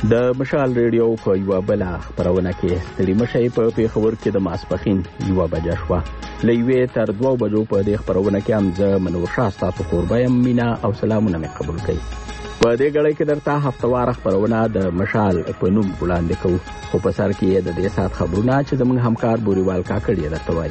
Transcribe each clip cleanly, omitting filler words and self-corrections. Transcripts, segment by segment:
د مشال ریډیو په یو بل خبرونه کې ستړي مشي په پیښور کې د ماسپخین یو بجه شو لوي تر 2 بجو په دې خبرونه کې هم زه منور شاه تاسو قربایم مینا او سلامونه مې قبول کړئ. په دې غړي کې درته هفتوار خبرونه د مشال په نوم وړاندې کوو خو په سر کې د دې سات خبرونه چې زموږ همکار بوريوال کاکړی درته وایي.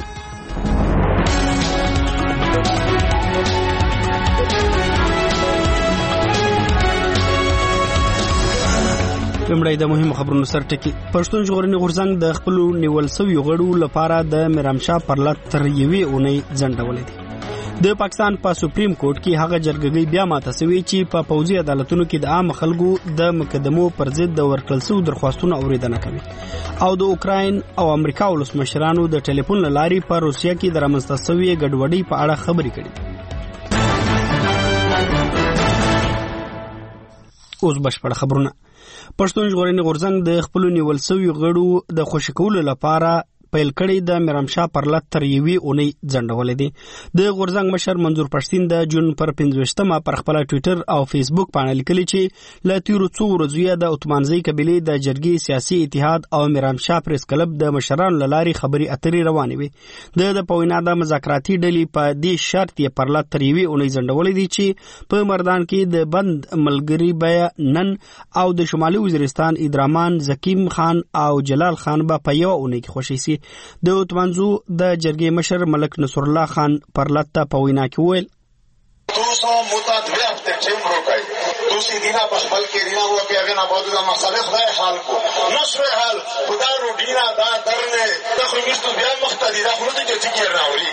لمړی د مهمو خبرونو سر ټکی. پښتون ژغورنې غورځنګ د خپل نیول شوی غړو لپاره د میرامشاه پرلط تر یوې اونۍ ځنډولې دي. د پاکستان په سپریم کورټ کې هغه جرګګي بیا ماته سوي چې په پوځي عدالتونو کې د عام خلکو د مقدمو پر ضد د ورکړل شوی درخواستونو اوریدنه کوي او د اوکراین او امریکا ولسمشرانو د ټلیفون لاري په روسیا کې د رامنځته شوی ګډوډۍ په اړه خبرې کړي. اوس بشپړ خبرونه. پښتون ژغورنې غورځنګ د خپل نیول شوی غړو د خوشی کولو لپاره پیل کړی د میرامشاه پرلط تر یوې اونۍ ځنډولې دي. د غورځنګ مشر منظور پښتین د جون پر 15مه پر خپل ټوئیټر او فیسبوک باندې لیکلي چې ل تیرو څو ورځې د اتمانزي قبيله د جرګي سیاسي اتحاد او میرامشاه پریس کلب د مشرانو لاري خبري اترې روانې وي. د پوینا د مذاکراتي ډلې په دې شرط یې پرلط تر یوې اونۍ ځنډولې دي چې په مردان کې د بند ملګری بیا نن او د شمالي وزیرستان ادرامان زکیم خان او جلال خان په یو اونۍ کې خوشي سي. د اوتمانزو د جرګې مشر ملک نصر الله خان پرلط ته په وینا کې وویل 200 متعدد هفته ټیم روکای دوسی دینا په خپل کې دینا هو کې هغه نه بده د مسالې خدای حال کو نشو حال خدای رو دینا دا درنه تخریبستو بیا مختدی دا خو دې چې کې راولي.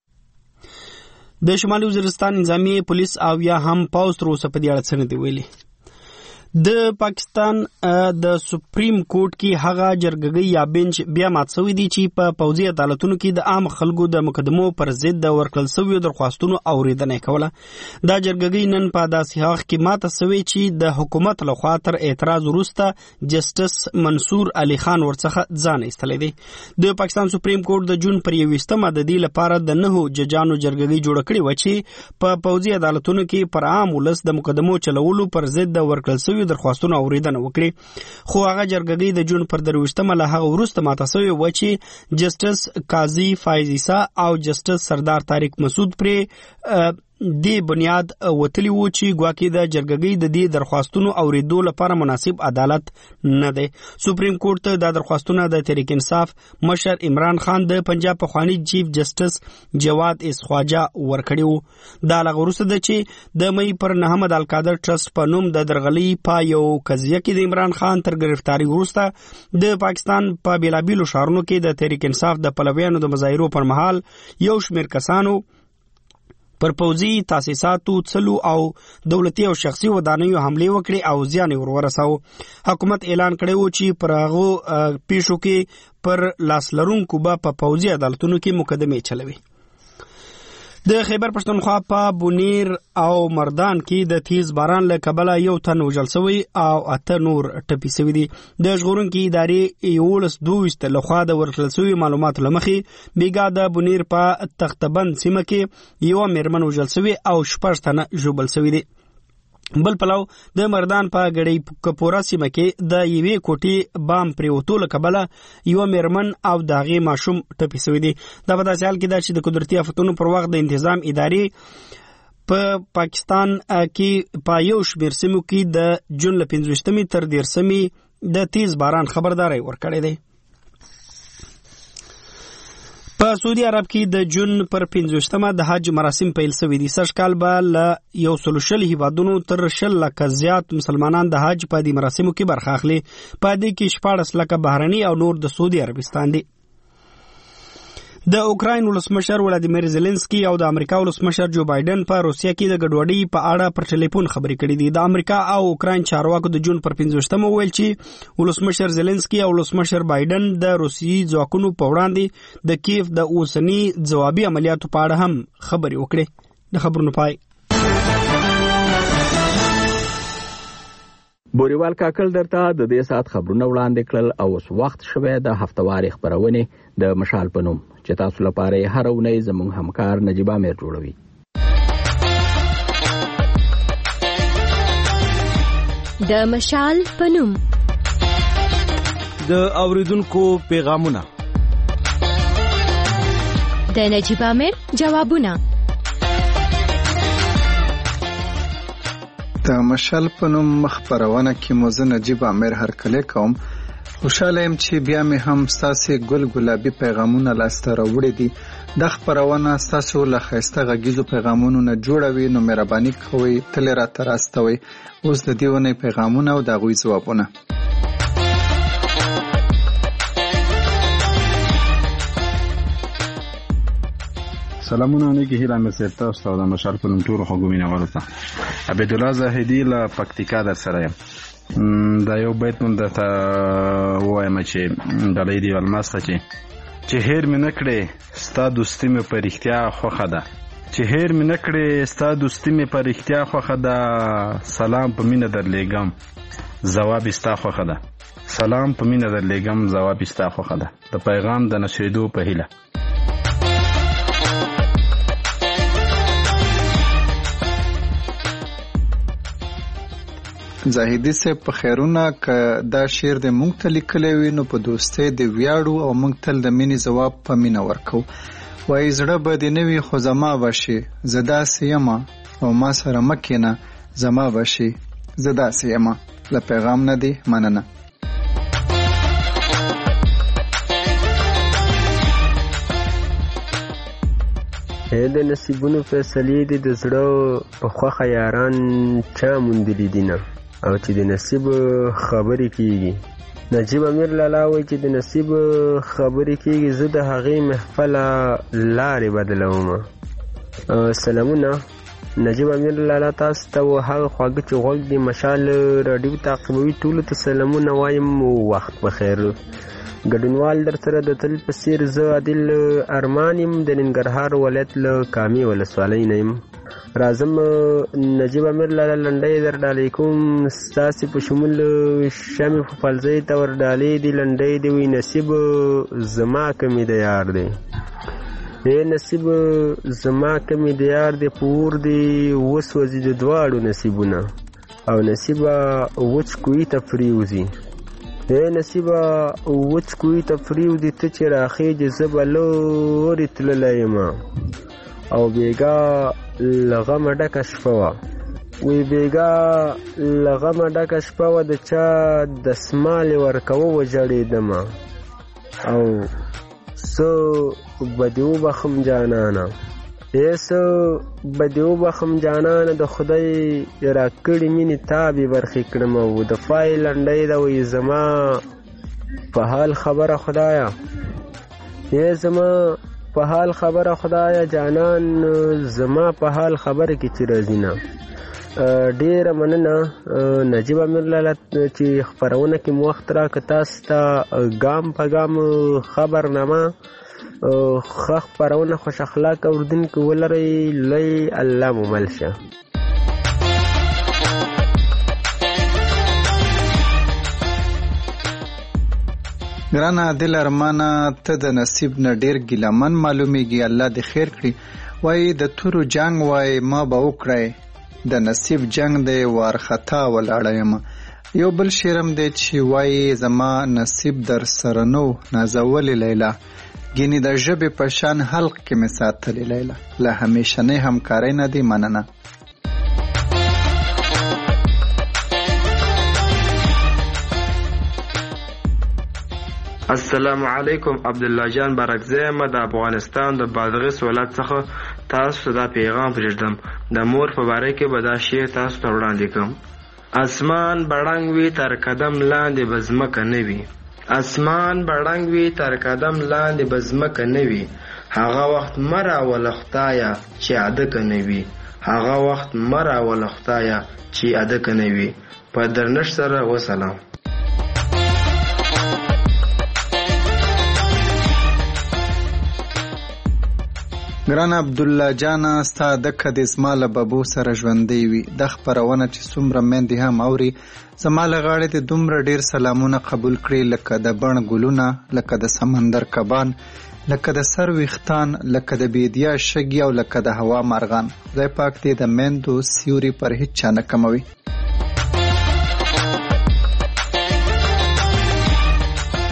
د شمالي وزیرستان نظامی پولیس او یا هم پاوز تر اوسه په دې اړه څه نه دی ویلي. د پاکستان د سپریم کورټ کې هغه جرګګي یا بنچ بیا مات شوی دی چې په پوځي عدالتونو کې د عام خلکو د مقدمو پر ضد د ورکړل شوی درخواستونو اوریدنه کوله. دا جرګګي نن په داسې حق کې مات شوی چې د حکومت لخوا تر اعتراض وروسته جسټس منصور علي خان ورڅخه ځان ایستلی دی. د پاکستان سپریم کورټ د جون پر 21مه د دې لپاره د 9 ججانو جرګګي جوړ کړی و چې په پوځي عدالتونو کې پر عام ولس د مقدمو چلولو پر ضد د ورکړل شوی درخواستونه اوریدنه وکړي. خو هغه جرګګي د جون پر 23مه له هغه وروسته ماته شوی و چې جسټس قاضي فایز عیسی او جسټس سردار طارق مسعود پر دی بنیاد وتلی و چې ګواکې د جرګګي د دې درخواستونو اوریدو لپاره مناسب عدالت نه دی. سپریم کورټ ته د درخواستونو د تحریک انصاف مشر عمران خان د پنجاب پخوانی چیف جسټس جواد اس خواجه ورکړی و. دا لغه وروسته د چې د مې پر محمد القادر ټرست په نوم د درغلي په یو قضیه کې د عمران خان تر گرفتاری وروسته د پاکستان په بیلابیلو ښارونو کې د تحریک انصاف د پلویانو د مظاهرو پر مهال یو شمېر کسانو پر پوځي تاسیساتو څلو او دولتي او شخصي ودانیو حمله وکړي او زیان ورساو. حکومت اعلان کړی و چې پر هغه پیښو کې پر لاس لرونکو په پوځي عدالتونو کې مقدمه چلوي. د خیبر پښتونخوا په بونیر او مردان کې د تیز باران له کبله یو تن وژل شوی او 8 نور ټپي شوي دي. د ژغورونکو ادارې 12 لخوا د ورکړل شوی معلوماتو له مخې بیګا د بونیر په تختبند سیمه کې یو میرمن وژل شوی او 6 تنه ژوبل شوي دي. بل پلاو د مردان په غړې کپورا سیمه کې د یوې کوټې بام پریوتو له کبله یو میرمن او داغي ماشوم ټپي شوی دي. دا په داسې حال کې دا چې د قدرتي آفتونو پر وخت د تنظیم ادارې په پاکستان کې په یو شمېر سیمو کې د جون له 15مې تر 13مې د تیز باران خبرداري ورکړې ده. په سعودي عرب کې د جون پر 15مه د حج مراسم پیل شوي دي. سږ کال به له 140 هیوادونو تر 10 لکه زیات مسلمانان د حج په دې مراسمو کې برخه اخلي. په دې کې 14 لکه بهرني او نور د سعودي عربستان دي. د اوکراین ولسمشر ولادیمیر زيلنسکي او د امریکا ولسمشر جو بایدن په روسیا کې د ګډوډۍ په اړه پر ټلیفون خبرې کړې دي. د امریکا او اوکراین چارواکو د جون پر 15مه ویل چې ولسمشر زيلنسکي او ولسمشر بایدن د روسي ځواکونو په وړاندې د کیف د اوسنی ځوابي عملیاتو په اړه هم خبرې وکړي. د خبرونو پای بوريوال کاکل درته د دې سات خبرونه وړاندې کړل او اوس وخت شوه د هفتواري خبرونه د مشال پنوم چې تاسو لپاره هر اونۍ زموږ همکار نجيبه میر جوړوي. د مشال پنوم د اوریدونکو پیغامونه. د نجیب امیر جوابونه. د مشال په نوم خبرونه کې مو زه نجیب امیر هرکلی کوم. خوشاله یم چې بیا مې هم ستاسې ګل ګلابي پیغامونه لاسته راوړي دي. دا خبرونه ستاسو له ښایسته غږیزو پیغامونو نه جوړه وي، نو مهرباني کوئ تل یې راته راستوئ. اوس د دې ونې پیغامونه او د هغوی ځوابونه. سلامونه نیکی هیله مې صاحب تاسو ته د مشال په نوم ټولو خوږو مینوالو ته. عبیدالله زاهدي له پکتیکا در سره یم. دا یو بیت مونږ درته ووایم چې ډالۍ دی الماس ته چې هیر مې نه کړې ستا دوستي مې په رښتیا خوښه ده، چې هیر مې نه کړې ستا دوستي مې په رښتیا خوښه ده. سلام په مینه درلیږم ځواب ستا خوښه ده، سلام په مینه درلیږم ځواب ستا خوښه ده. د پیغام د نشریدو په هیله. زاهدي صاحب په خیرونه که دا شعر د مونږ ته لیکلی وي نو په دوستۍ د ویاړو او مونږ تل د مینې ځواب په مینه ورکو. وایي زړه به دې نه وي خو زما به شي، زه داسې یمه او ما سره مه کښېنه زما به شي، زه داسې یمه. له پیغام نه دی مننه. د نصیبونو فیصلې دي د زړه په خوښه یاران چا موندلي دي نه، او چې د نصیب خبرې کېږي. نجیب امیر لالا وایي چې د نصیب خبرې کېږي، زه د هغې محفله لارې بدلوم. سلامونه نجیب امیر لالا تاسو ته و هغه خواږه چې غوږ د مشال راډیو تعقیبوي ټولو ته سلامونه وایم. وخت بخیر. ګډونوال در سره د تل په څیر زه عادل ارمان یم د ننګرهار ولایت له کامې ولسوالۍ نه یم. راځم نجیب امیر لالا لنډۍ در ډالۍ کوم ستاسې په شمول شمې په فلزۍ ته ور ډالۍ دي لنډۍ دي وي نصیب زما کمې د یار دی. نصیب زما کمې د یار دی په اور دی وسوځي د دواړو نصیبونه، او نصیبه وچ کوی ته پریوځي. نصیبه وچ کوی ته پریوځي ته چې راخېږي زه به لورې تللی یم، او بیګا له غمه ډکه شپه وه. وی بیګا له غمه ډکه شپه وه د چا دسمالې ورکوه وژړېدمه، او څه به دې وبخم جانانه، څه به دې وبخم جانانه، د خدای راکړې مینې تابې برخې کړم. او د فای لنډۍ ده وایي زما په حال خبره خدایه، زما په حال خبره خدایه جانان زما په حال خبره کې چې راځي نه. ډیره مننه نجیب امیر لالا چې خپرونه کې مو وخت راکړه. تاسو ته ګام په ګام خبرنامه ښه خپرونه خوش اخلاقه اورېدونکي ولرئ. لوی الله مو مل شه. ګرانه عادل ارمانه ته د نصیب نه ډیر ګیلمن معلومیږي، الله دې خیر کړي. وایي د تورو جنگ وای ما به وکړی، د نصیب جنگ دی وارخطا ولاړه یم. یو بل شعرم دی چې وایي زما نصیب در سره نو نازولې لیلا، ګینې د ژبې په شان حلق کې مې ساتلې لیلا. له همیشنۍ همکارۍ نه دی مننه. السلام علیکم. عبدالله جان برکزی یم د افغانستان د بادغیس ولایت څخه تاسو ته دا پیغام پرېږدم. د مور په باره کې به دا شعر تاسو ته وړاندې کوم. اسمان بړنګ وي تر قدم لاندې به ځمکه نه وي، اسمان بړنګ وي تر قدم لاندې به ځمکه نه وي، هغه وخت مه راوله خدایه چې عدکه نه وي، هغه وخت مه راوله خدایه چې عدکه نه وي. په درنښت سره وسلام. ګران عبدالله جانا ستا دکه د زما له ببو سره ژوندی وي. د خپرونه چې څومره میندې هم اوري زما له غاړې د دومره ډیر سلامونه قبول کړي، لکه د بڼ ګلونه، لکه د سمندر کبان، لکه د سر ویختان، لکه د بیدیا شګي، او لکه د هوا مارغان. خدای پاک دې د میندو سیوري پر هیڅ چا نه کموي.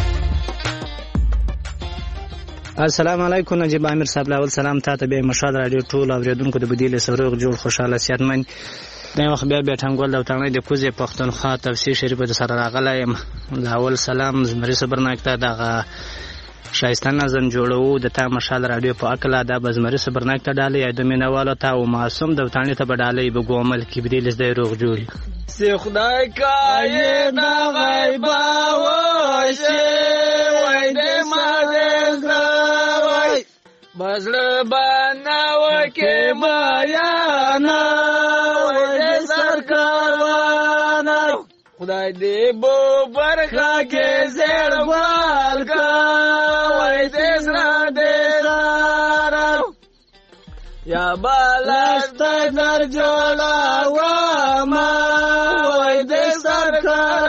السلام علیکم نجیب امیر صاحب، لاول سلام تاسو به مشال رادیو ټول اوریدونکو د بدیل سروغ جوړ خوشاله صحتمن د وخت بیا ټنګول د وطن د کوزې پښتونخوا تفسیر شریف د سره راغلی. لاول سلام زمری صبرناک ته دغه شایستانه زن جوړو د تا مشال رادیو په اکلا د بزمری صبرناک ته ډالې د مینوالو ته او معصوم د وطن ته بدالې به ګومل کې بدیل د روغ جوړ سی خدای کای دا غیبا وشه وای دې ما وای بزړ بناو کې بیان وای دې سرکار خدای دې بو برخه کې زړ وال کا وای دې سره دې سره یا بالست در جوړا و ما وای دې سرکار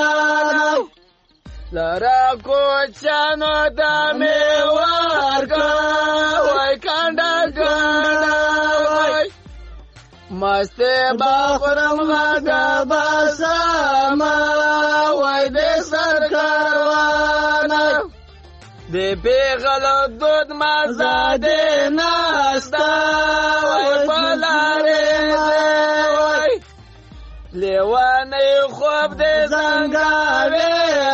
لرا کوچانو د میوار کا وای کانډا وای مست باخرم غدا باسما وای دې سرکار دې پیغل دود مزه دې ناستا وای بلاره وای لیوانه خوب دې زنګاوي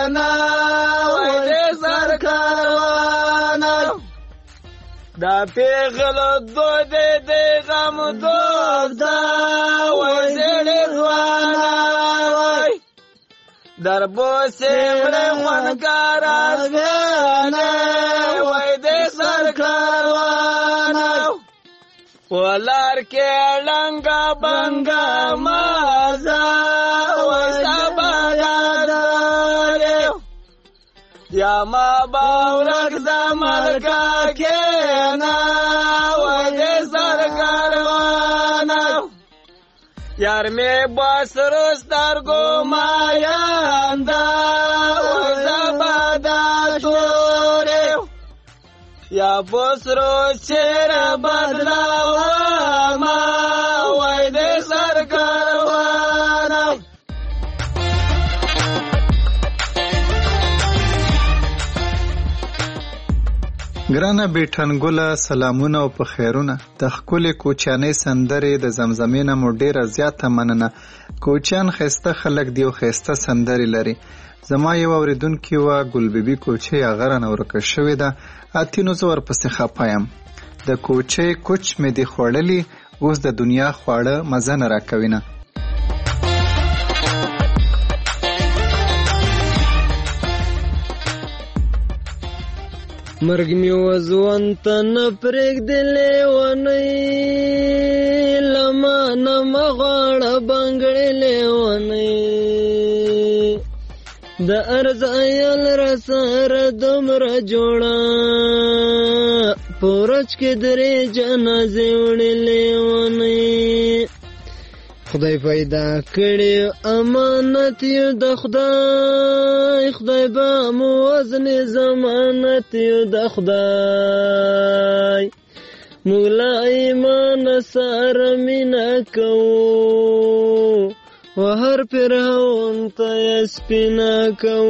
دا پیغل دو دې غم دو دا وای زړه ځوانا وای در بوسه مړ خوانګار غانا وای دې سرکار وانا ولار کې لنګا بنګا مازا وای سبا یا ما باورک زمرکا کینا وای دې سرکار وانا یار می باسروس درگو مایاندا وای زبادا توره یا باسرو چیر بدلاو ما وای دې سرکار وانا ګرانه بیٹنګوله سلامونه او په خیرونه د خپل کوچانې سندرې د زمزمینه مو ډیره زیاته مننه. کوچان خسته خلک دی او خسته سندرې لري. زما یو اوریدونکو وا ګلبيبي کوچې هغه نه ورکه شوې ده اتینو زور پسې خپایم د کوچې کوچ مې دی خوړلې اوس د دنیا خواړه مزه نه راکوینه. مرګ می وزوان تن پرګ دلې ونی لما نم غړ بنګړلې ونی د ارز ایل رسر دمر جوړا پورچ کې درې جنازې وړلې ونی خدای پیدا کړی امانت یو د خدای با مو وزن ضمانت یو د خدای مولا ایمان سره مینا کو و هر پرهون ته سپینا کو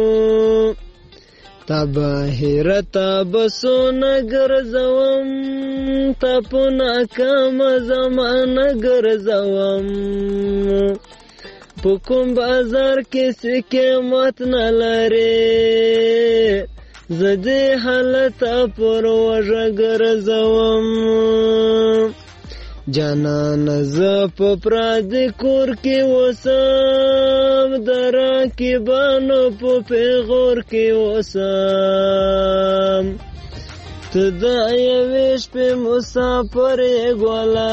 تباهر تبسون ګرځوم تپنا کم زمانه ګرځوم په کوم بازار کې قیمت نه لري زدي حالت پر وژه ګرځوم جانان ز په پراد کور کې وسم درا کې بانو په پیغور کې وسم تدای ویش په مسافر ګولا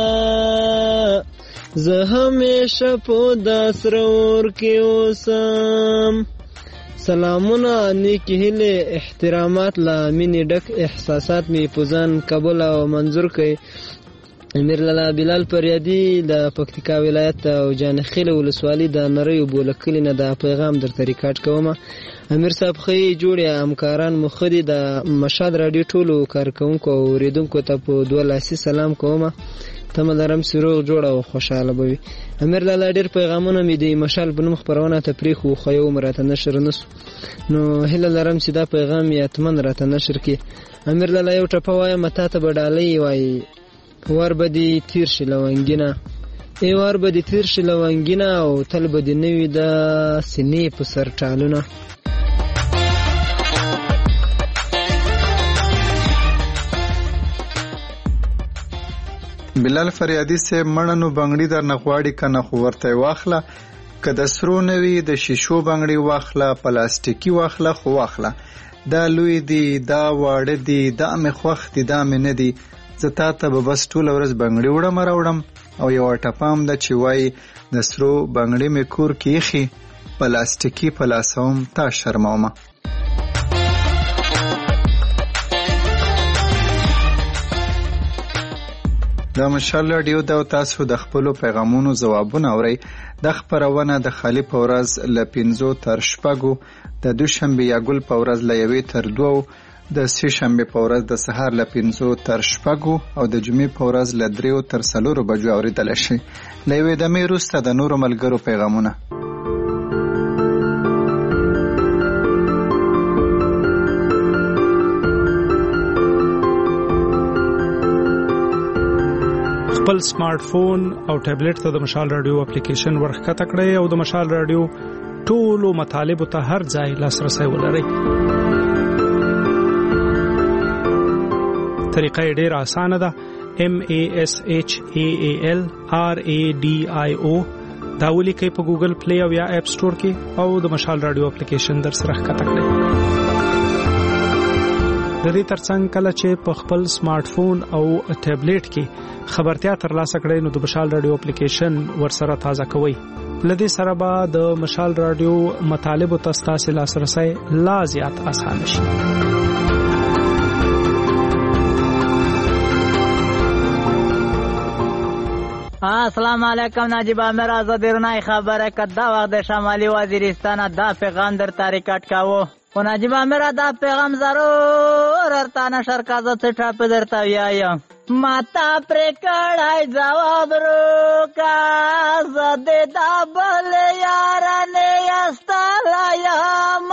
زه همیشه په داسرور کې وسم. سلامونه نیکی هیله احترامات لا مینی ډک احساسات می پوزان قبول او منظور کړي. امیر لالا بلال پریادی د پکتیکا ولایت او جانخیل ولسوالۍ د نریو بولکلی نه د پیغام درته ریکارډ کوم. امیر صاحب خی جوړه همکاران مخدي د مشاد رادیو ټولو کارکونکو او اوریدونکو ته په دوه لاسي سلام کوم. تمه لرم چې روغ جوړ او خوشحاله به وي. امیر لالا ډېر پیغامونه مې د مشال په نوم خپرونه ته پرېښو خو یو هم راته نشر نه سو، نو هیله لرم چې دا پیغام یې حتمن راته نشر کړي. امیر لالا یو ټپه وایم تا ته به ډالۍ وایي ور به دې تیر شي لونګینه، ای ور به دې تیر شي لونګینه او تل به دې نه وي د سینې په سر ټالونه. بلال فریادي سے مړنو بنگړي در نغواړي کنه خو ورته واخله، که د سرو نوي د شیشو بنگړي واخله، پلاستیکي واخله خو واخله، دا لوی دی دا واړه دی دا مې خوښ دی دا مې نه دی، زه تا ته به بس ټوله ورځ بنگړي وړم راوړم. او یو ټپام ده چې وایي د سرو بنگړي مې کور کې ایښي، پلاستیکي په لاسوم تا شرمومه. دا مشال راډیو دا تاسو د خپلو پیغامونو ځوابونه اورئ. د خپرونه د خالی په ورځ له 5 تر 6، د دوشنبه یا ګل په ورځ له 1 تر 2، د سه شنبه په ورځ د سهار له 5 تر 6 او د جمعې په ورځ له 3 تر 4 بجو اوریدل شي. له یوې دمې وروسته د نورو ملګرو پیغامونه. خپل سمارټ فون او ټابلیټ ته د مشال رادیو اپلیکیشن ورښکته کړئ او د مشال رادیو ټولو مطالبو ته هر ځای لاسرسی ولرئ. طریقه یې ډېره اسانه ده. MASHAALRADIO دا ولیکئ په ګوګل پلی او یا اپ سټور کې او د مشال رادیو اپلیکیشن در سره ښکته کړئ. د دې ترڅنګ کله چې په خپل سمارټ فون او ټابلیټ کې خبرتیا ترلاسه کړئ نو د مشال رادیو اپلیکیشن ورسره تازه کوئ. لدې سره به د مشال رادیو مطالبو ته ستاسو لاسرسی لا زیات آسان شي. السلام علیکم ناجیب امیر آزادیرنای خبره که دا وقت شمالی وزیرستان دا پیغام در تاریکت کاو و ناجیب امیر دا پیغام ضرور ارتا نشر کازا چٹا پی در تاویایم ماتا پریکڑای جواب رو کا زده دا بل یارانی استالایم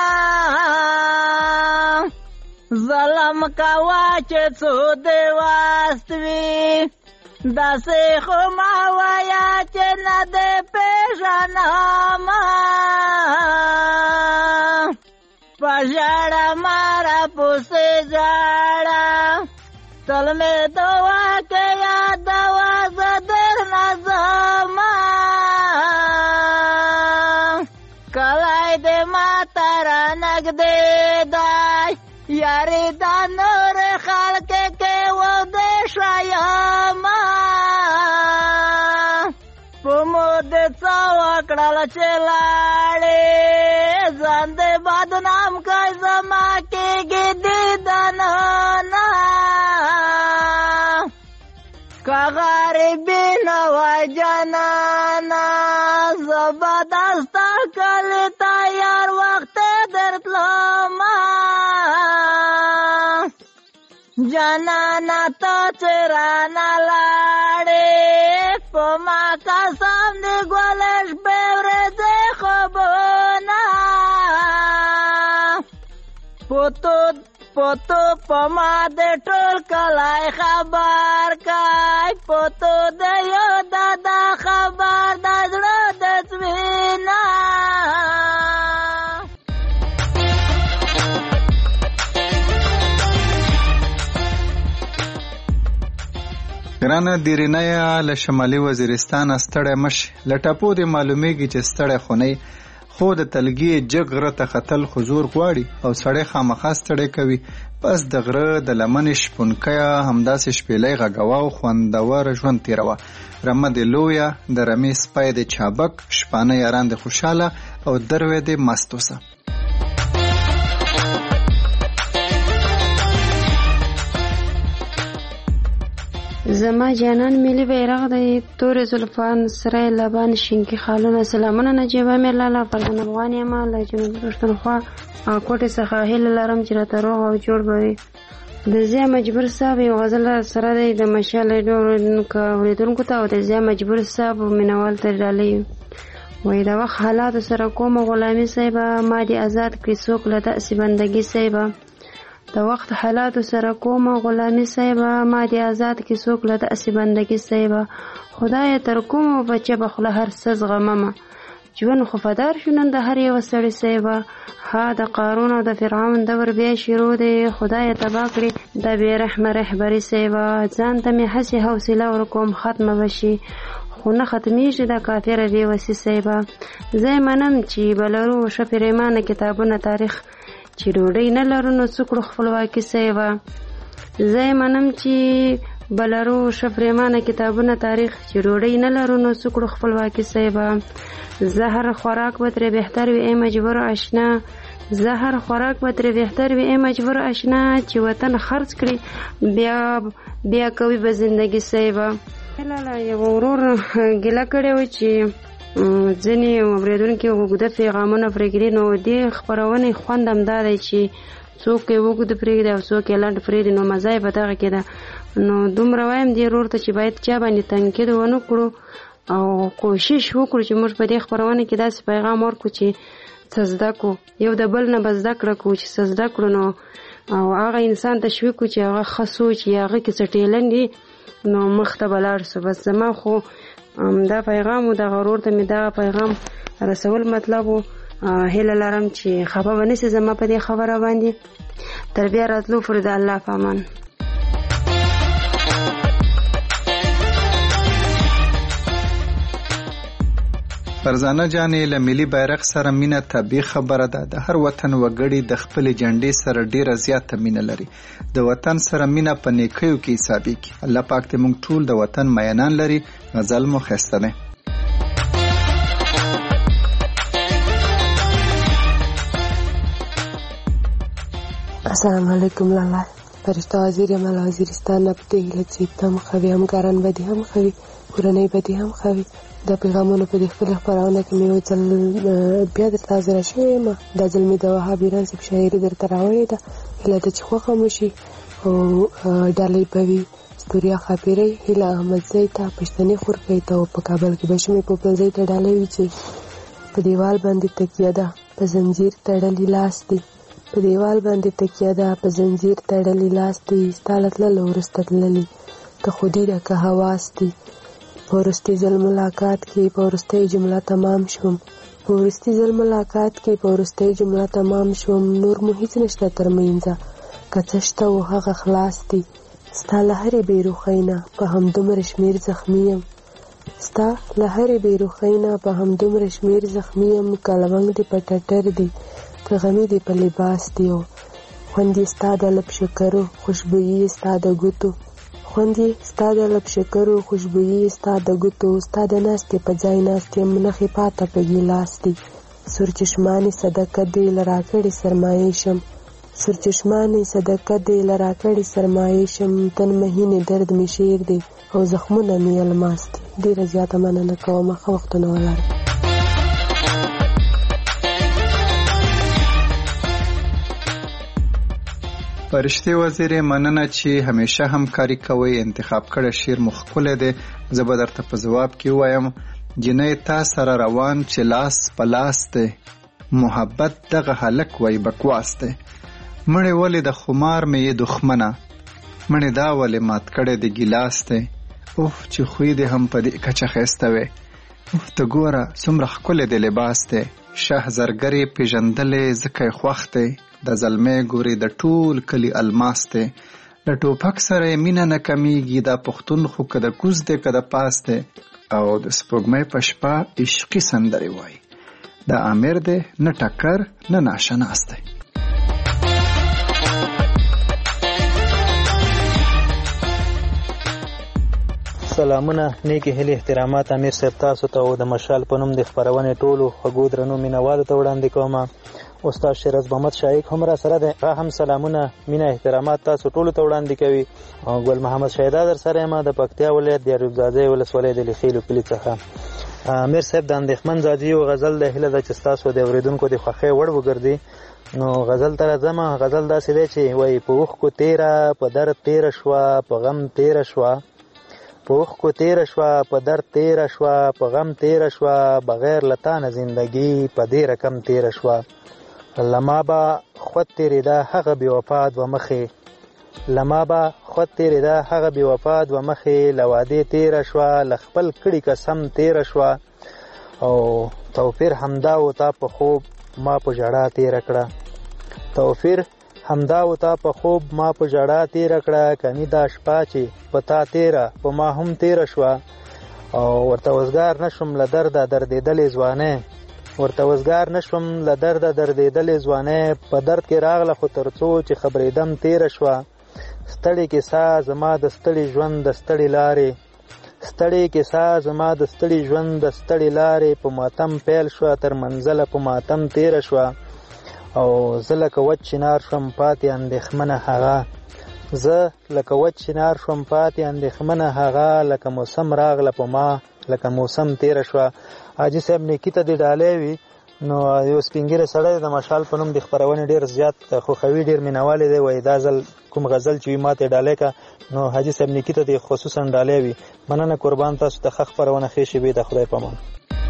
ظلم کوا چه چو دیواستوی داسې خو ما وایا چې نه دې پېژنم په ژړه ماره پسې ژړه تل مې دعا کې یادوه زه درنه ځم کلی دې ماته رانږدې دی یارې دا نورې خلکې کې ودې شایم کړل چې لاړې ځان دې بدنام کړ زما کېږي دیدنونه که غریبي نه وای جانانه زه به دا ستا کلي ته یار وختې درتلمه جانانه ته چې رانه لاړې په ما قسم دې ګلش به ورځې خوبونه پوتو په ما دې ټول کلی خبر کای پوتو دې یو دادا خبر د زړه د سوینه ګرانه دیرینه له شمالي وزیرستان ستړی مشي له ټاپو دې معلومیږي چې ستړی خونی خو د تلګي جګ غره ته ختل حضور غواړي او سړی خامخا ستړی کوي پس د غره د لمنې شپونکیه همداسې شپېلۍ غږوه او خوندور ژوند تېروه رمه دې لویه د رمې سپی دې چابک شپانه یاران دې خوشحاله او دروی دې مست اوسه زما جانان ملي بیرغ د تور زلفان سره لبان شینکی خالونه سلامونه نجیب امیر لالا فرزان افغان یم له جنوبي پښتونخوا کوټې څخه هیله لرم چې راته روغ او جوړ به وي د ضیا مجبور صاحب یو غزل سره دی د مشال اوریدونکو ته او د ضیا مجبور صاحب مینوال ته ډالۍ وایي د وخت حالاتو سره کومه غلامي صاحبه ما دې آزاد کړي څوک له داسې بندګي صاحبه د وخت حالاتو سره کومه غلامي صاحبه ما دې آزاد کړي څوک له داسې بندګي صاحبه خدای تر کومه بچه به خوله هر څه زغممه ژوند خو فدار شو نن د هر یوه سړي صاحبه ها د قارون او د فرعون دور بیا شروع دی خدای تباه کړي د بې رحمه رهبري صاحبه ځان ته مې هسې حوصله ورکوم ختمه به شي خو نه ختمیږي د کافره بېوسي صاحبه زه یې منم چې به لرو ښه پرېمانه کتابونه تاریخ چې ډوډۍ نه لرو نو څه کړو خپلواکي صاحبه زه یې منم چې به لرو ښه پرېمانه کتابونه تاریخ چې ډوډۍ نه لرو نو څه کړو خپلواکي صاحبه زهر خوراک به ترې بهتر وي ای مجبور آشنا زهر خوراک به ترې بهتر وي ای مجبور آشنا چې وطن خرڅ کړي بیا کوي به زندګي صاحبه لاله یو ورور ګیله کړې و چې ځینې اورېدونکي اوږده پیغامونه پرېږدي نو دې خپرونې خوند همدا دی چې څوک یې اوږد پرېږدي او څوک یې لنډ پرېږدي نو مزه یې په دغه کې ده نو دومره وایم دې ورور ته چې باید چا باندې تنقید ونه کړو او کوشش وکړو چې موږ په دې خپرونه کې داسې پیغام ورکړو چې څه زده کړو یو د بل نه به زده کړه کړو چې څه زده کړو نو او هغه انسان تشویق کړو چې هغه ښه سوچ یا هغه کې څه ټیلنټ وي نو مخ ته به لاړ شو بس زما خو دا پیغام و دغه ورور ته مې دغه پیغام رسول مطلب و هیله لرم چې خفه به نه سي زما په دې خبره باندې تر بیا راتلو پورې د الله په امان فرزانه جانې له ملي بیرغ سره مینه طبیعي خبره ده د هر وطن وګړي د خپلې جنډې سره ډیره زیاته مینه لري د وطن سره مینه په نیکیو کې حسابېږي الله پاک دې موږ ټول د وطن مینان لري غزل مو ښایسته دی السلام علیکم لالا فرشته وزیر مال وزیرستان نبته هیله چې تم خوي همکاران به دې هم خوي کورنۍ به دې هم خوي د پیغامونو په خپل خبرونه کې مې وځل بیا درته حاضر شوم د ځلمي د وهابي رنسب شاعري درته راوړې ده هله د چخوخه مشي او ډالۍ بوي ستوریا خاپيري هله احمد زید ته پښتني خورکې ته په کابل کې بشمه په پلځې ته ډالۍ وچی په دیوال باندې تکیه ده په زنجیر تړلې لاس دی په دیوال باندې تکیه ده په زنجیر تړلې لاس دی ستالت له ورستتللی ته خودی ده که حواس دی پورستی ځل ملاقات کې پورستی جمله تمام شوم پورستی ځل ملاقات کې پورستی جمله تمام شوم نور مو هیڅ نشته ترمنځه کڅ شته او هغه خلاص دي ستا له هرې بیروخینه په همدومره شمیر زخمی یم ستا له هرې بیروخینه په همدومره شمیر زخمی یم که لونګ دې په ټټر دی که غمی دې په لباس دی او خوند یې ستا د لب شکرو خوشبویي یې ستا د ګوتو خوند یې ستا د لب شکرو خوشبویي یې ستا د ګوتو ستا د ناستې په ځای ناست یم نښې پاته په ګیلاس دي سور چشمانې صدقه دې له راکړې سرمایې شم سر چشمانې صدقه دې له راکړې سرمایې شم تن مهینې درد مې شیر دی او زخمونه مې الماس دي ډېره زیاته مننه کوم ښه وختونه ولرئ فرشتي وزیرې مننه چې همیشه همکاري کوئ انتخاب کړی شعر مو ښکلی دی زه به درته په ځواب کې ووایم جنۍ تا سره روان چې لاس په لاس دی محبت دغه هلک وای بکواس دی مړې ولې د خمار مې یې دښمنه مړې دا ولې مات کړی د ګیلاس دی اوف چې خوی دې هم په دې کچه ښایسته وی اوف ته ګوره څومره ښکلی دی لباس دی شه زرګرې پېژندلې ځکه یې خوښ دی د زلمې ګورې د ټول کلي الماس دی له ټوپک سره یې مینه نه کمیږي دا پښتون خو که د کوز دی که د پاس دی او د سپوږمۍ په شپه عشقي سندرې وایي دا امیر دی نه ټکر نه ناشناس دی سلامونه نیکی هیلې احترامات امیر صاحب تاسو ته او د مشال په نوم د خپرونې ټولو خوږو درنو مینوالو ته وړاندې کوم استاد شیراز محمد شایق هم را سره دی هم سلامونه مینه احترامات تاسو ټولو ته وړاندې کوي او ګل محمد شهیدا در سره یم د پکتیا ولایت د ریوزاده ولسوالۍ د لخیلو کلي څخه امیر صاحب د اندېښمن زادي او غزل د هیله د چې تاسو د اوریدونکو د خوښۍ وړ وګرځي نو غزل ته راځم. غزل داسې دی چې وایي په اوښکو تیره په درد تیره شوه په غم تیره شوه، په اوښکو تیره شوه په درد تیره شوه په غم تیره شوه، بغیر له تا نه زندګي په دې رقم تیره شوه. له ما به خود تېرېده هغه بې وفا دوه مخې، له ما به خود تېرېده هغه بې وفا دوه مخې، له وعدې تیره شوه له خپل کړي قسم تیره شوه، او توفیر همدا و تا په خوب ما په ژړا تیره کړه، توفیر همدا و تا په خوب ما په ژړا تیره کړه، کمی دا شپه چې په تا تیره په ما هم تیره شوه، او ورته وزګار نشم له درده دردېدلې ځوانۍ، ورته وزګار نشم له درده دردېدلې ځوانۍ، په درد کې راغله خو تر څو چې خبرېدم تیره شوه، ستړې کیسه زما د ستړي ژوند د ستړې لارې، ستړې کیسه زما د ستړي ژوند د ستړې لارې، په ماتم پیل شوه تر منزله په ماتم تیره شوه، او زه لکه وچ چنار شوم پاتې اندېښمنه هغه، زه لکه وچ چنار شوم پاتې اندېښمنه هغه، لکه موسم راغله په ما لکه موسم تیره شوه. حاجي صاحب نیکي ته دې ډالۍ وي. نو یو سپین ږیری سړی د مشال په نوم د خپرونې ډېر زیات خوښوي، ډېر مینهوالی دی، وایي دا ځل کوم غزل چې وي ما ته یې ډالۍ کړه. نو حاجي صاحب نیکي ته دې خصوصا ډالۍ وي. مننه قربان، تاسو ته ښه خپرونه ښې شېبې د خدای په امان.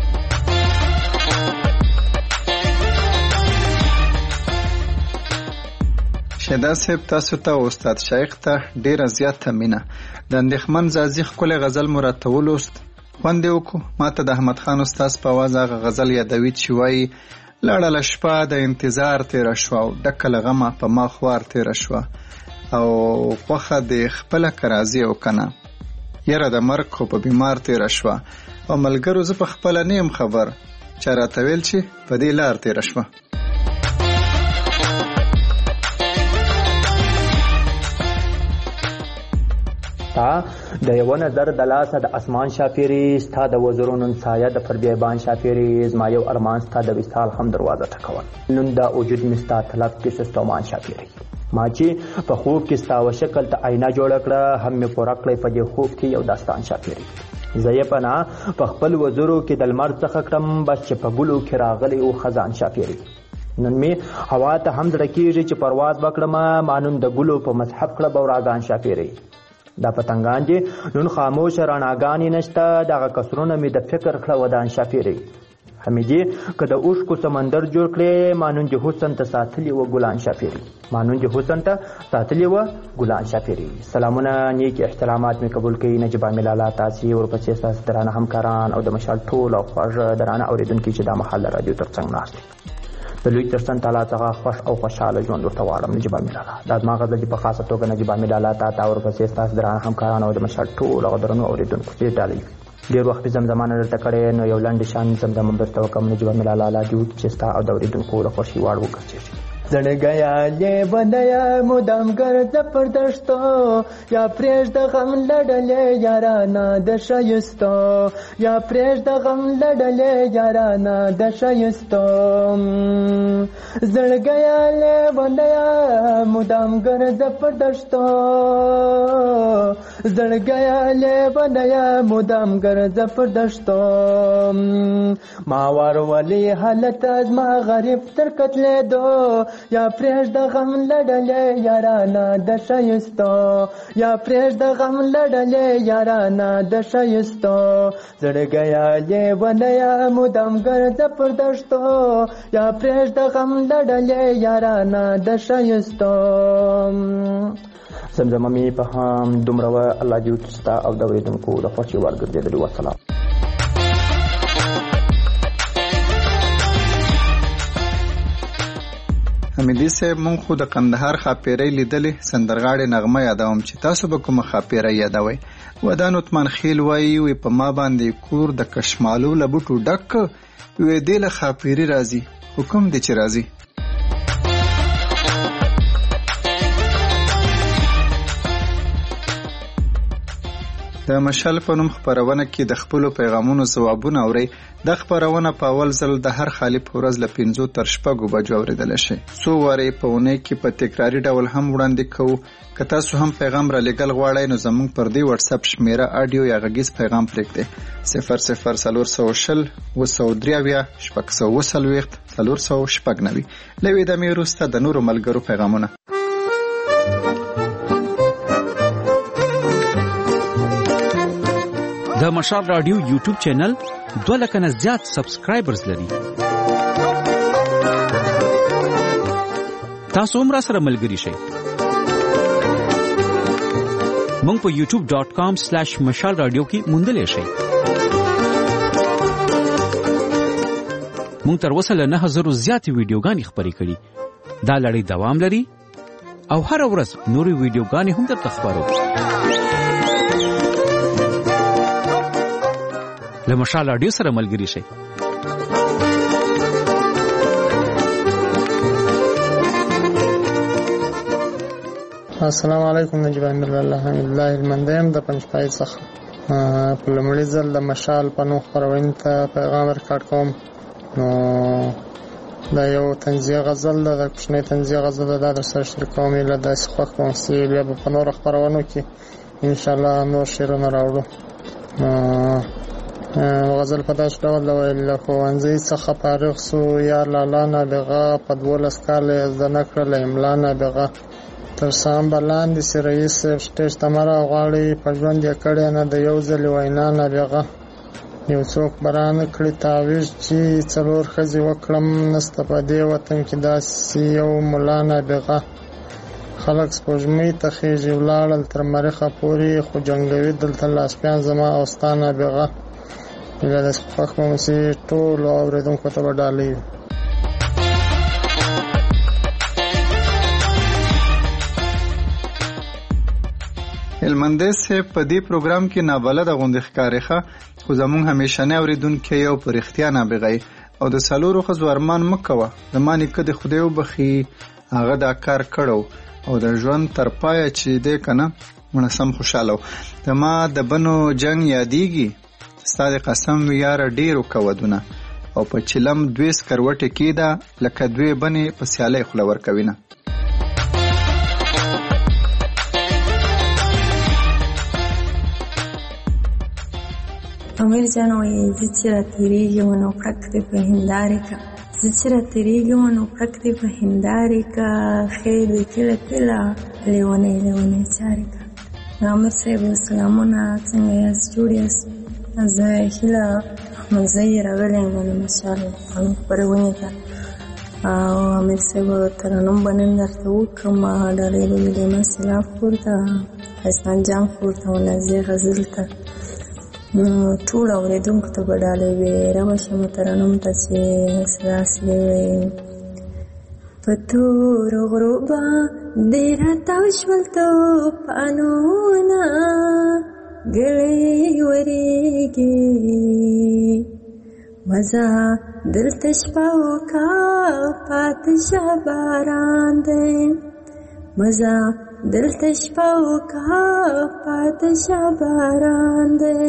شهدا صاحب تاسو ته او استاد شیخ ته ډیره زیاته مینه. د اندېښمن زازي ښکلی غزل مو راته ولوست، خوند یې وکړو. ما ته د احمد خان استاد په اواز هغه غزل یادوي چې وایي لړله شپه د انتظار تیره شوه او ډکه له غمه په ما خوار تیره شوه، او خوښه دې خپله که راځي او که نه، یره د مرګ خو په بیمار تیره شوه، او ملګرو زه په خپله نه یم خبر چا راته ویل چې په دې لار تیره شوه. ستا د یو نظر د لاسه د اسمان شاپیری، ستا د وزرونو سایه د پر بیابان شاپیری، زما یو ارمان ستا د وصال هم دروازه ټکول، نن دا وجود مې ستا طلب کې ستومان شاپیری، ما چې په خوب کې ستا و شکل ته آینه جوړه کړه، هم مې پوره کړی په دې خوب کې یو داستان شاپیری، زه یې پناه په خپل وزرو کې د لمر څخه کړم، بس چې په ګلو کې راغلی و خزان شاپیری، نن مې هوا ته هم زړه کېږي چې پرواز وکړم، ما نن د ګلو په مذهب کړه بوراګان شاپیری، دا پتنګان چې نن خاموش رڼاګانې نشته، دغه کسرونه مې د فکر کړه ودان شاپیری، حمیدي که د اوښکو سمندر جوړ کړې، ما نن چې حسن ته ساتلي و ګلان شاپیری، ما نن چې حسن ته ساتلي و ګلان شاپیری. سلامونه نیک احترامات مې قبول کړي. نجیب عامل الله تاسې ورپسې ستاسو درانه همکاران او د مشال ټول او خوږ درانه اورېدونکي چې دا مهال د راډیو تر څنګ ناست د لوی ترڅنګ تعالی څخه خوښ او خوشحاله ژوند ورته غواړم. نجیب عامل الله دا زما غزل چې په خاصه توګه نجیب عامل الله ته ورپسې ستاسو درانه همکاران او د مشال ټول او درنو اورېدونکو چې ډالۍ ډېر وخت زمزمانه درته کړی، نو یو لنډ شان زمزمه درته وکړم. نجیب عامل الله لا دې وکړي چې ستا او د اورېدونکو د خوښۍ وړ وګرځېږي. زړه گیا لیونیا مدام ګرځه پر دشتو، یا پرېږده غم لړلې یارانه د ښایستو، یا پرېږده غم لړلې یارانه د ښایستو، زړه گیا لیونیا مدام ګرځه پر دشتو، زړه گیا لیونیا مدام ګرځه پر دشتو، ما ورولې حالت زما غریب تر قتلېدو، یا پرېږده غم لړلې یارانه د ښایستو، یا پرېږده غم لړلې یارانه د ښایستو، زړه گیا لیونیا مدام ګرځه پر دشتو، یا پرېږده غم لړلې یارانه د ښایستو. زمزمه مې په هم دومره وه. الله دې وکړي ستا او د اورېدونکو د خوښې وړ ګرځېدلي. وسلام. حمیدي صاحب مونږ خو د کندهار خاپیرۍ لیدلې، سندرغاړې نغمه یادوم چې تاسو به کومه خاپیرۍ یادوئ. ودان عثمان خیل وایي په ما باندې کور د کشمالو له بوټو ډک، وی دې له خاپیري راځي، حکم دی چې راځي. د مشال په نوم خپرونه کې د خپلو پیغامونو ځوابونه اورئ. د خپرونه په اول ځل د هر خالي په ورځ له 5 تر 6 بجو اوریدل شي. څو وارې په اونۍ کې په تکراري ډول هم وړاندې کوو. که تاسو هم پیغام را لېږل غواړئ نو زموږ پر دې واتس اپ شمیره اډیو یا غږیز پیغام پرېږدئ 0040 203 640 490. له دې وروسته د نورو ملګرو پیغامونه. د مشال رادیو یوټیوب چینل 2 لک نه زیات سبسکرایبرز لري. تاسو هم را سره ملګری شئ. مونږ په youtube.com/مشال رادیو کې موندلې شئ. مونږ تر اوسه له 9000 زیاتې ویډیوګانې خپرې کړي. دا لړۍ دوام لري او هر ورځ نورې ویډیوګانې هم درته خپرو. له مشال رادیو سره ملګری شئ. السلام علیکم. نجیب امیر الله المندیم د پنځپای څخه په لومړي ځل د مشال په نوم خپرونې ته پیغام ریکارډ کوم. نو دا یو طنزیه غزل ده، د کوچنۍ طنزیه غزل ده. دا در سره شریکوم. ایله داسې خوښ کوم چې بیا به په نورو خپرونو کې انشاءالله نور شعرونه راوړو. غزل په داسې ډول ده ویل: له ښوونځي څخه فارغ سو یار لالا نابغه، په 12 کاله یې زده نه کړله املا نابغه. تر سام به لاندې سي رئیس صاحب سټیج ته مه راغواړئ، په ژوند یې کړې نه د یو ځلې وینا نابغه. یو څوک به رانه کړي تعویض چې 4 ښځې وکړم، نسته په دې وطن کې داسې یو ملا نابغه. خلک سپوږمۍ ته خیژي ولاړل تر مریخه پورې، خو جنګوي دلته لاسپیان زما او ستا نابغه. ایله داسې خوښ به مو چې ټولو اورېدونکو ته به ډالۍ وي. هلمندی صاحب په دې پروګرام کې نابلده غوندې ښکارېښه، خو زموږ همیشنی اورېدونکی یو په رښتیا نابغه او د 4 ښځو ارمان مه کوه. زما نیکه د خدای وبخي، هغه دا کار کړو او د ژوند تر پایه چې دی که نه مړه سم خوشحاله و. زما د بنو جنګ یادېږي، ستا د قسم وي یاره ډېر وکه ودونه، او په چلم 2 سکروټې کېده لکه 2 بنې په سیالۍ خوله ورکوینه. امیر جان وایي: زه چې را تېرېږم نو پړک دې په هندارې که، زه چې را تېرېږم نو پړک دې په هندارې که، خیر دې کله کله لیونۍ لیونۍ چارې که. امیر صاحب سلامونه، څنګه یاست؟ جوړ یاست؟ زه هیله احمدزی راغلی یم د مشال خپرونې ته، او امیر صاحب ترنم به نن درته وکړم. ډالۍ به مې د ایمان سلاف کور ته، حسن جان کور ته، ونازیه غزل ته، ټول اورېدونکو ته به ډالۍ وي. ربه شم ترنم ته چې داسې دی وایي: په تورو غرو باندې راتاو شول توپانونه، ګلې ورېږي مزه دلته شپه وکړه پاته شه باران دی، مزه دلته شپه وکړه پاته شه باران دی.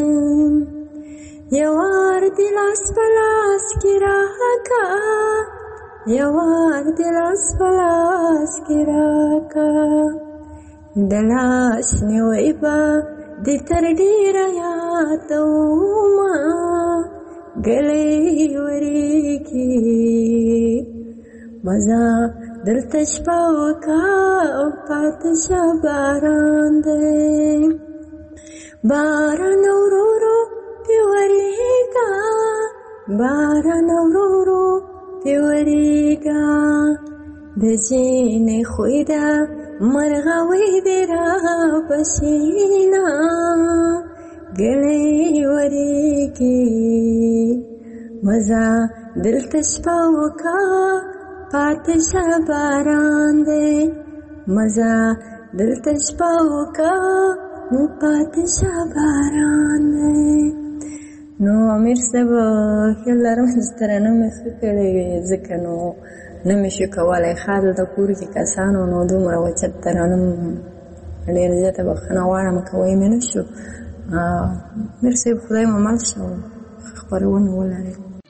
یوار دې لاس په لاس کې راکړه، یوار دې لاس په لاس کې راکړه، د لاس نیوی به دې تر ډېره یادومه، ګلې ورېږي مزه دلته شپه وکړه پاته شه باران دی. باران ورو ورو پې ورېږه، باران ورو ورو پې ورېږه، د جینۍ خوی ده مرغاوۍ دې راپسېنه، ګلې ورېږي مزه دلته شپه وکړه پاته شه باران دی، مزه دلته شپه وکړه پاته شه باران دی. نو امیر صاحب خیال لرم چې ترنم مې ښه کړی وي، ځکه نو نه مې شو کولی. ښه دلته کور کې کسانو نو دومره اوچت ترنم ډېر زیاته بښنه غواړم کوی مې نه شو، میر صاحب خدای مو مل شه او خپرونه ولري.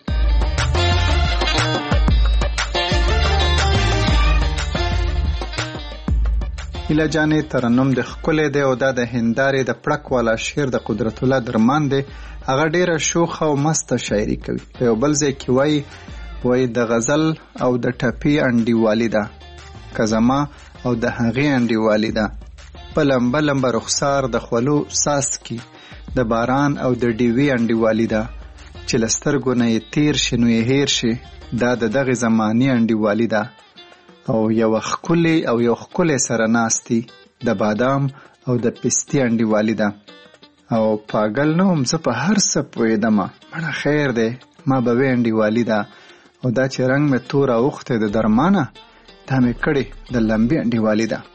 هیله جانې ترنم د ښکلی دی او دا د هندارې د پړک والا شعر د قدرت الله درمان دی. هغه ډیره شوخه او مسته شاعري کوي. په یو بل ځای کې وایي د غزل او د ټپي انډیوالي ده که زما او د هغې انډیوالي ده. په لمبه لمبه رخسار د خولو څاڅکي د باران او د ډیوې انډیوالي ده چې له سترګو نه یې تیر شي نو یې هیر شي. دا د دغې زمانې انډیوالي ده او یو ښکلی سره ناستي د بادام او د پستې انډیوالي ده. او پاگل نه وم زه په هر څه پوهېدمه مړه خیر دی ما به وې انډیوالي ده. او دا چې رنګ مې تور اوښتی د درمانه دا مې کړې د لمبې انډیوالي ده.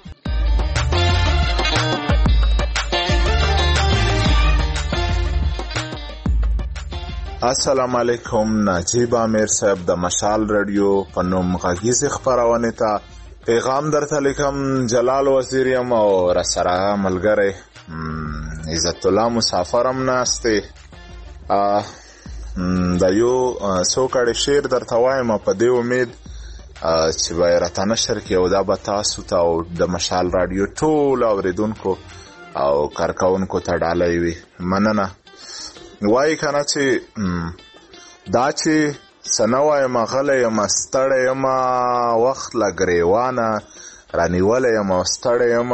السلام علیکم. نجیب امیر صاحب د مشال رادیو په نوم غږیزې خپرونې ته پیغام درته لیکم. جلال وزیر یم او راسره ملګری عزت الله مسافر هم ناست دی. د یو څو کړی شعر درته وایم په دې امید چې به یې راته نشر کړي او دا به تاسو ته او د مشال رادیو ټولو اورېدونکو او کارکوونکو ته ډالۍ وي. مننه. وایي که نه چې دا چې څه نه وایم غلی یم ستړی یم وخت له ګریوانه رانیولی یم او ستړی یم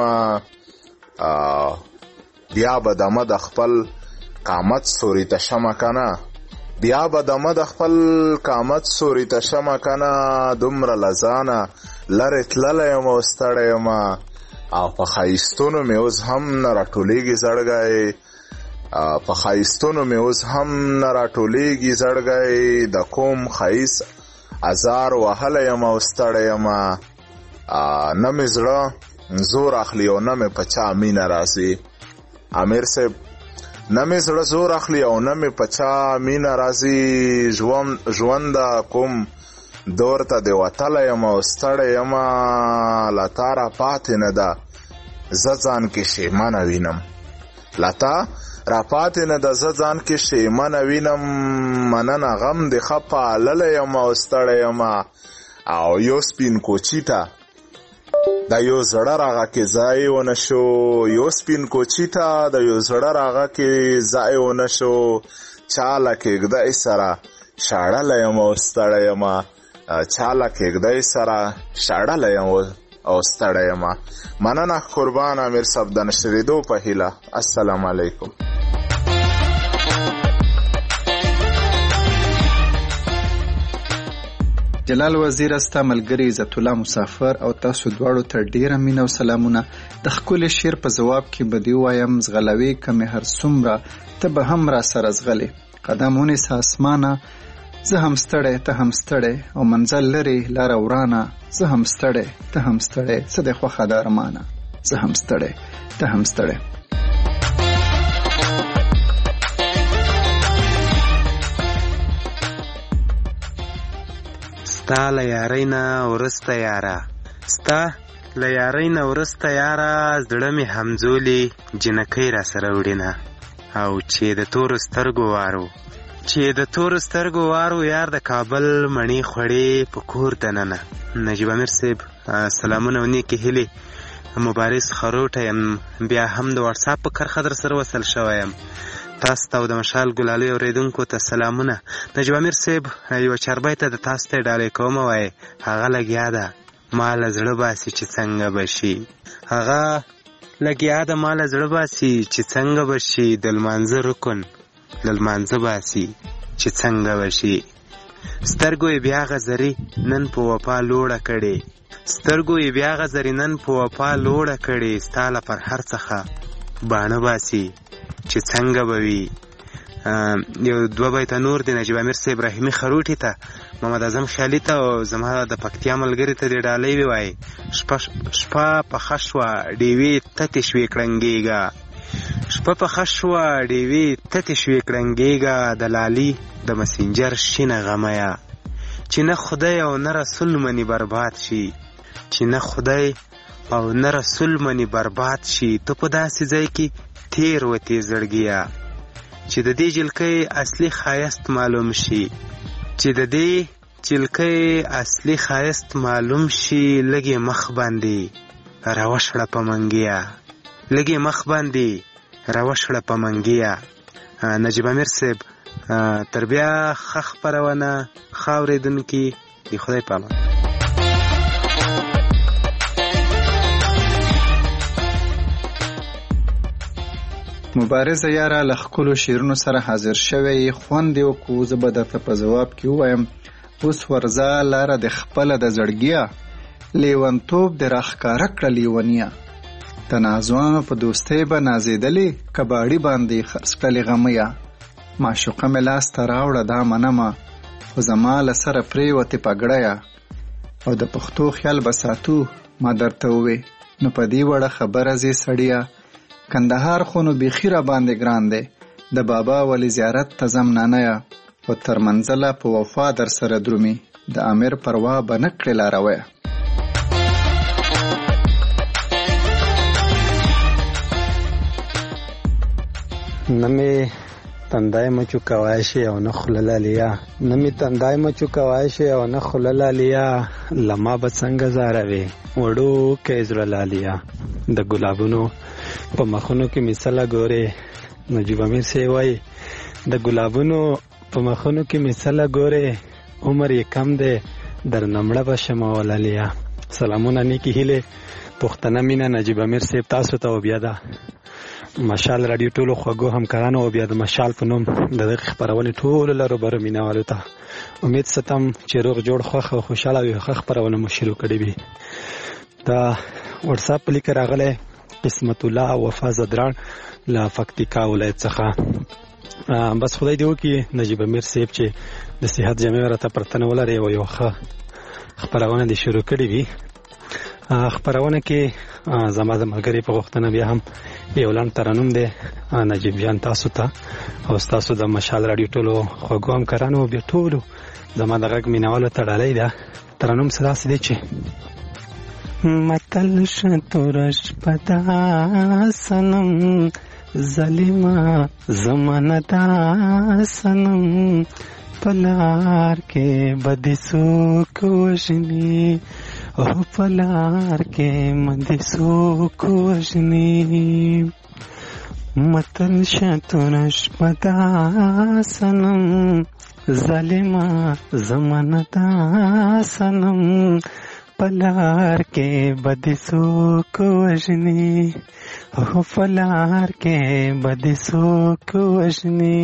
بیا به دمه د خپل قامت سوري ته شمه که نه بیا به دمه د خپل قامت سوري ته شمه که نه دومره له ځانه لرې تللی یم او ستړی یم او په ښایستونو مې اوس هم نه راټولېږي زړګی په ښایستونو مې اوس هم نه راټولېږي زړګی د کوم ښایست ازار وهلی یم او ستړی یم نه مې زړه زور اخلي او نه مې په چا مینه راځي. امیر صاحب نه مې زړه زور اخلي او نه مې په چا مینه راځي. ژوند کوم دور ته دې وتلی یم او ستړی یم له تا را پاتې نه ده زه ځان کې شیمنه وینم له تا را پاتې نه ده زه ځان کې شیمنه وینم. مننه غم دې ښه پاللی یم او ستړی یم او یو سپین کوچي ته د یو زړه راغه کې ځای ونه شو یو سپین کوچي ته د یو زړه راغه کې ځای ونه شو چاله کېږدی سره شاړلی یم او ستړی یم چاله کېږدی سره شاړلی یم او ستړی یم. مننه قربان امیر صاحب د نشرېدو په هیله. السلام علیکم. جلال وزیر استا ملګری عزت الله مسافر او تاسو دواړو ته ډیره مینه او سلامونه. د ښکلي شعر په ځواب کې به دې ووایم ځغلوي که مې هر څومره ته به هم را سره ځغلې قدم ونیسه اسمانه زه هم ستړی ته هم ستړی او منزل لرې لاره ورانه زه هم ستړی ته هم ستړی څه دی خوښه د ارمانه زه هم ستړی ته هم ستړی. ستا له یارۍ نه وروسته یاره ستا له یارۍ نه وروسته یاره زړه مې همزولې جنکۍ را سره وړینه او چې د تورو سترګو وارو یار د کابل مڼې خوړې په کور دننه. نجیب امیر صاحب سلامونه او نیکې هیلې. مبارز خروټه یم بیا هم د واتساپ په کرښه در سره وصل شوی یم. تاسو ته او د مشال ګلالۍ اورېدونکو ته سلامونه. نجیب امیر صاحب یوه چربۍ ته د تاسو ته ډالۍ کومه وایي هغه لګیا ده ما له زړه باسي چې څنګه به شي هغه لګیا ده ما له زړه باسي چې څنګه به شي د لمانځه رکن له لمانځه باسي چې څنګه به شي سترګو یې بیا غزري نن په وفا لوړه کړې ستا له پر هر څخه باڼه باسي چې څنګه به وي. یو دوه بیته نور د نجیب امیر صاحب رحیمي خروټي ته محمد اعظم خیالي ته او زما د پکتیا ملګري ته دې ډالۍ ووایي شپه پخه شوه ډیوې تتې شوې کړنګېږه د لالي د مسنجر شینه غمیه چې نه خدای او نه رسول منی برباد شي چې نه خدای او نه رسول منی برباد شي. ته په داسې ځای کې تیر وتې زړګیا چې د دې جلکۍ اصلي ښایست معلوم شي، چې د دې جلکۍ اصلي ښایست معلوم شي. لږې مخ باندې راوشړه په منګیا، لږې مخ باندې راوشړه په منګیا. نجیب امیر صاحب تر بیا ښه خپرونه، ښه اورېدونکي، د خدای په امان. مبارزه یاره له ښکلو شعرونو سره حاضر شوی، خوند یې وکړو. زه به درته په ځواب کې ووایم اوس ورځه لاره د خپله د زړګیا، لیونتوب د راښکاره کړه لیونیا. د نازوانو په دوستۍ به نازېدلې، کباړي باندې خرڅ کړلې غمیا. معشوقه مې لاس ته راوړه دا منمه، خو زما له سره پرېوتې پګړیه. او د پښتو خیال به ساتو ما درته ووې، نو په دې وړه خبره ځې سړیه. کندهار خو نو بیخي را باندې ګران دی، د بابا ولی زیارت ته ځم نانیه. او تر منزله په وفا در سره درومي، د امیر پروا به نه کړې لارویه. نه مې تندای مچو کوای شي او نه خوله لالیا، نه مې تندای مچو کوای شي او نه خوله لالیا. لما به څنګه زاروي وړو کې زړه لالیا، د ګلابونو په مخونو کې مثله ګورې. نجیب امیر صاحب وایي د ګلابونو په مخونو کې مثله ګورې، عمر یې کم دی در نمړه به شمه ولالیا. سلامونه نیکی هیلې، پښتنه مینه نجیب امیر صاحب تاسو ته. او بیا ده مشال راډیو ټولو خوږو همکارانو، او بیا د مشال په نوم د دغې خپرونې ټولو لرو برو مینهوالو ته امید ستم چې روغ جوړ خوښ او خوشحاله وي. ښه خپرونه مو شروع کړې وي. دا وټساپ په لیکه راغلی قسمت الله وفا زدران له پکتیکا ولایت څخه. بس خدای دې وکړي نجیب امیر صاحب چې د صحت جامع راته پرتنه ولري او یو ښه خپرونه دې شروع کړې وي. خپرونه کې زما د ملګري په غوښتنه بیا هم یو لنډ ترنم دی نجیب جان تاسو ته او ستاسو د مشال راډیو ټولو خوږو همکارانو بیا ټولو زما د غږ مینهوالو ته ډالۍ ده. ترنم څه داسې دی چې متل شتورش پدا سنم ظالما زمانه دا سنم پلار کې بدسو کوشنی او پلار کې مدسو کوشنی. متل شتورش پدا سنم ظالما زمانه دا سنم پلار کے بدسو کو وجنی، او پلار کے بدسو کو وجنی.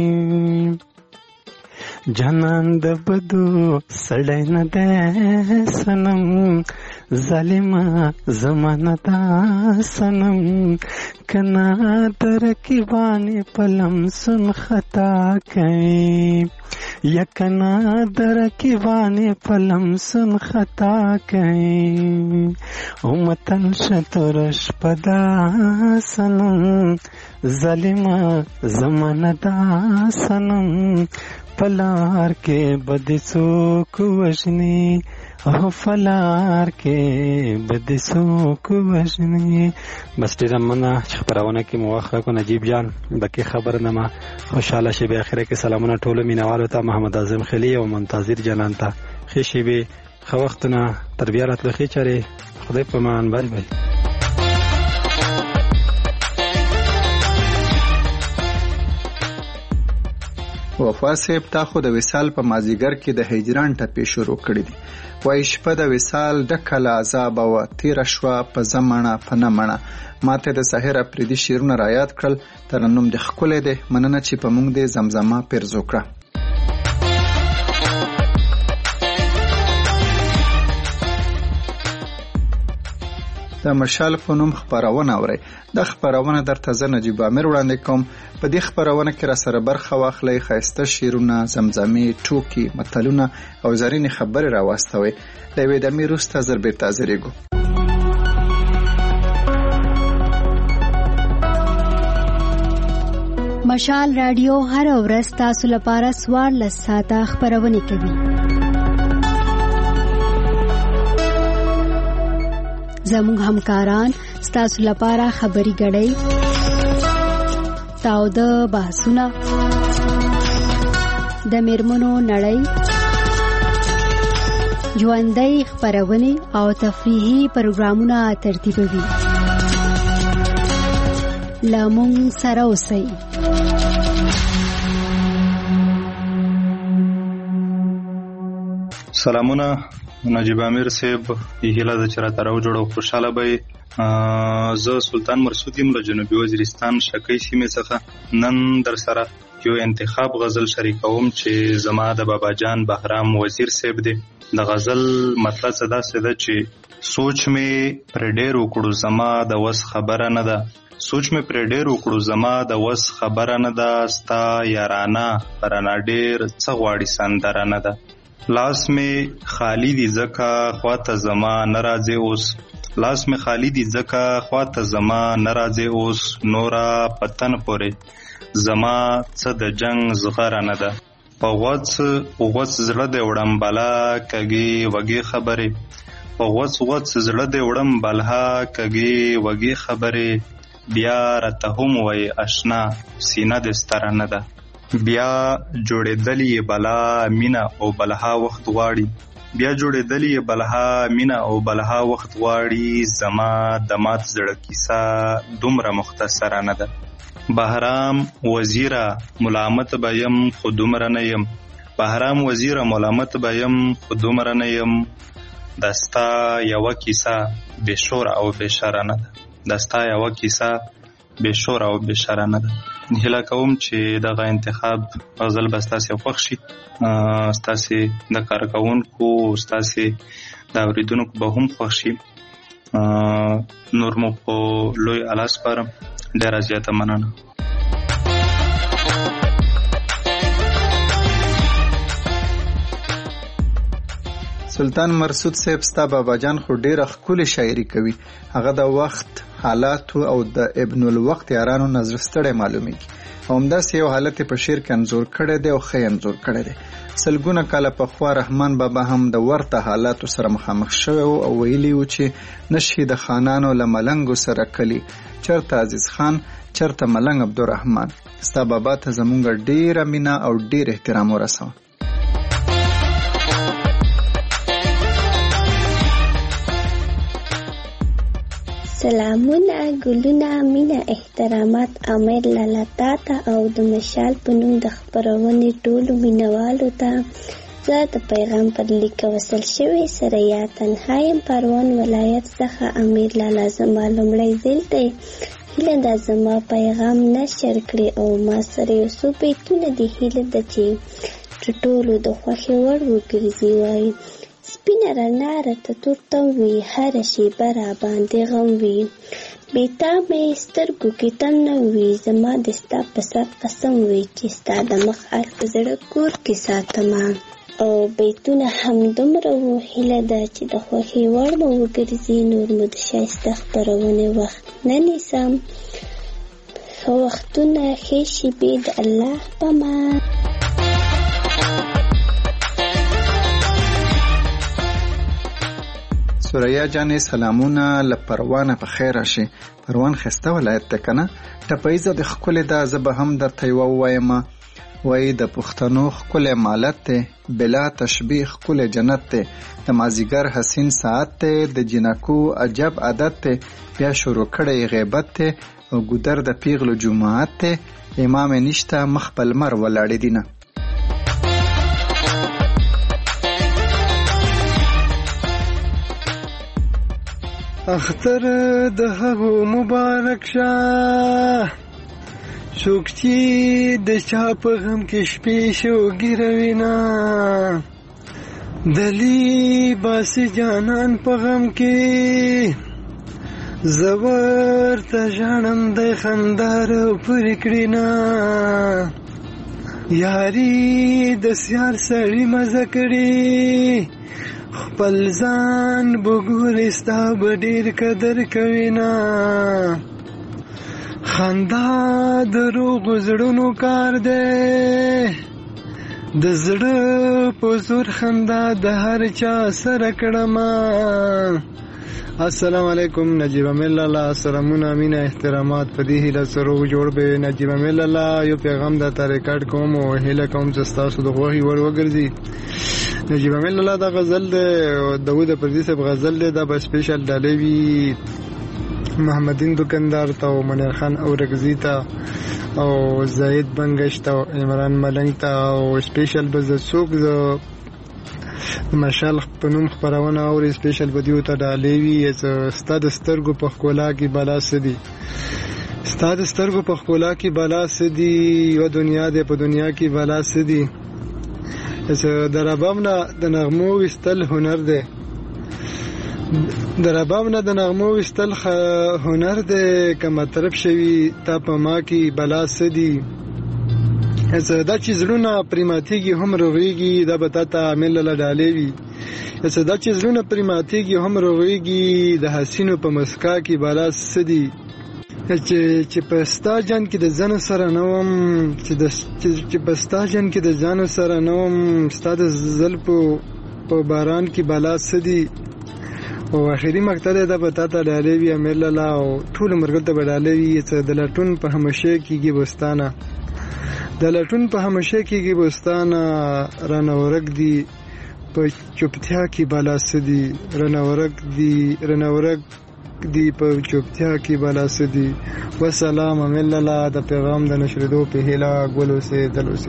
جانان د بدو سړی نه دی سنم، ظالما زمانه دا سنم. کنا درکیبانې پلم سن خطا کوي، یکنا درکیبانې پلم سن خطا کوي. او متن شتورش پدا سنم ظالما زمانه دا سنم پلار کې بدسو کو وجنی، او فلار کې بدسو کو وجنی. بس ډیره مننه چې خبرونه کې مو وخت راکړو نجیب جان. بکې خبرنامه خوشاله شي. به اخره کې سلامونه ټولو مینوالو ته، محمد اعظم خلی او منتظر جانان ته. ښه شیبې ښه وختونه تر بیا راتلو ښې چارې. خدای په امان. بای بای. وفا صاحب تا خو د وصال په مازیګر کې د هجران ټپې شروع کړې دي. وایي شپه د وصال ډکه له عذابه وه، تېره شوه په زمڼه په نه مڼه. ماته د سحر اپریدي شعرونه رایاد کړل. ترنم دې ښکلی دی، مننه چې په موږ دې زمزمه پیرزو کړه. د مشال په نوم خپرونه اورئ. دا خپرونه درته زه نجیب امیر وړاندې کوم. په دې خپرونه کې را سره برخه واخلئ، ښایسته شعرونه، زمزمې، ټوکې، متلونه او زرینې خبرې راواستوئ. له یوې دمې وروسته زر بېرته حاضرېږو. مشال راډیو هره ورځ تاسو لپاره 14 ساعته خپرونه کوي. زموږ همکاران ستاسو لپاره خبري غړي تاوده بحثونه د میرمنو نړۍ ژوندۍ خبرونه او تفریحي پروګرامونه ترتیبوي. لامون سره اوسئ. سلامونه نجیب امیر صاحب، هیله ده چې راته راوجوړو خوشاله به. زه سلطان مرسود یم له جنوبي وزیرستان شکی سیمې څخه. نن در سره یو انتخاب غزل شریکوم چې زما د بابا جان بهرام وزیر صاحب دی. د غزل مطلب څه داسې ده چې سوچ مې پر ډېر وکړو زما د وس خبره نه ده، سوچ مې پر ډېر وکړو زما د وس خبره نه ده، ستا یارانه رانه ډېر څه غواړي سندره نه ده. لاس می خالی دی زکا خواته زما ناراضه اوس، لاس می خالی دی زکا خواته زما ناراضه اوس، نورا پتن پوره زما څه د جنگ زغره نه ده. په غوڅ زړه د وړم بلا کږي وږي خبره، په غوڅ زړه د وړم بلا کږي وږي خبره، بیا راته هم وای آشنا سینه د ستر نه ده. بیا جوړېدلی بلا مینا او بلها وخت غواړي، بیا جوړېدلی بلها مینا او بلها وخت غواړي، زما د مات زړه کیسه دومره مختصره نه ده. بهرام وزیره ملامت بیم خو دومره نه یم، بهرام وزیره ملامت بیم خو دومره نه یم، دستا یوه کیسه بې شور او بې شره نه ده، دستا یوه کیسه بې شور او بې شره نه ده. هیله کوم چې دغه انتخاب غزل به ستاسې خوښ شي، ستاسې د کارکوونکو ستاسې د اورېدونکو به هم خوښ شي. نور مو په لوی الله سپارم. ډېره زیاته مننه. سلطان مرسود صاحب، ستا بابا جان خو ډېره ښکلې شاعري کوي. هغه د وخت حالاتو او د ابن الوقت یارانو نظر ستړی معلومیږي او همداسې یو حالت په شعر کې انځور کړی دی او ښه انځور کړی دی. سلګونه کاله پخوا رحمان بابا هم د ورته حالاتو سره مخامخ شوی او ویلي و چې نشي د خانانو له ملنګو سره کلی، چرته عزیز خان چرته ملنګ عبدالرحمن. ستا بابا ته زمونږ ډېره مینه او ډېر احترام ورسوه. سلامونه، ګلونه، مینه، احترامات امیر لالا تا ته او د مشال په نوم د خپرونې ټولو مینوالو ته. زه د پیغام پر لیک وصل شوی سره یا تنها یم، پروان ولایت څخه امیر لالا زما لومړی ځل دی. هیله ده زما پیغام نشر کړي او ما سره یو څو بیتونه دي. هیله ده چې ټولو د خوښې وړ وګرځي. وایي سپینه رڼا راته تورتم وي، هره شیبه را باندې غم وي، بې تا مې سترګو کې تم نه وي، زما د ستا په سر قسم وي چې ستا د مخ عکس په زړه کور کې ساتمه. او بیتونه هم دومره وو. هیله ده چې د خوښې وړ مو وګرځي. نور مو د ښایسته خپرونې وخت نه نیسم. ښه وختونه، ښې شېبې د الله په امان. سوریا جانې سلامونه له پروانه په خیر راشي. پروان ښایسته ولایت دی که نه؟ ټپیزه د ښکلې ده. زه به هم درته یوه ووایم. وایي د پښتنو ښکلی مالت دی، بلا تشبیه ښکلی جنت دی، د مازدیګر حسین ساعت دی، د جنکو عجب عادت دی، بیا شروع کړی غیبت دی او ګودر د پیغلو جماعت دی، امام نشته مخ په لمر ولاړې دینه. اختر د هغو مبارک شه څوک چې د چا په غم کې شپې شوګیروي نه، دلی باسي جانان په غم کې زور ته ژاړم د خندار پرې کړي نه، یاري د سیار سړي مزه کړي خپل ځان بګورې ستا به ډېر قدر کوي نه، خندا د روغو زړونو کار دی، د زړه په زور خندا د هر چا سره کړمه، السلام علیکم نجیب امیل الله سلامونه مینه احترامات په دې هیله سره جوړ به نجیب امیل الله یو پیغام د تاریکټ کوم او هیله کوم چې تاسو د غوغي ور وګرځي. نجیب امیل الله دا غزل د داوود پردیس په غزل دا په سپیشل ډالوي محمدین دکاندار ته او منیر خان او رغزی ته او زید بنگش ته او عمران ملنګ ته او سپیشل بز څوک د مشال په نوم خبرونه او سپیشل بدیو ته ډالې وي چې ستاد سترګو په خپلا کې بالا سدي ستاد سترګو په خپلا کې بالا سدي او دنیا دې په دنیا کې بالا سدي چې دربامنا د نغمو وستل هنر دی دربامنا د نغمو وستل هنر دی کما طرف شوی تا په ما کې بالا سدي دا چې زړونه پریماتیږي هم روغېږي دا به تا ته عامل له ډالې وي دا چې زړونه پریماتیږي هم روغېږي د حسینو په مسکا کې بالا سدي چې په ستا جان کې د ځانو سره نه وم چې په ستا جان کې د ځانو سره نه وم ستا د زلفو په باران کې بالا سدي او اخري مقطع دا به تا ته ډالې وي عامل الله او ټول مرګ ته به ډالې وي چې د لټون په همشه کېږي بستانه د لټون په همشه کېږي بستانه رانه ورک دی په چوپتیا کې بالا سدي رانه ورک دی په چوپتیا کې بالا سدي. والسلام علیکم الله د پیغام د نشریدو په هیله ګلو سه دلوسی.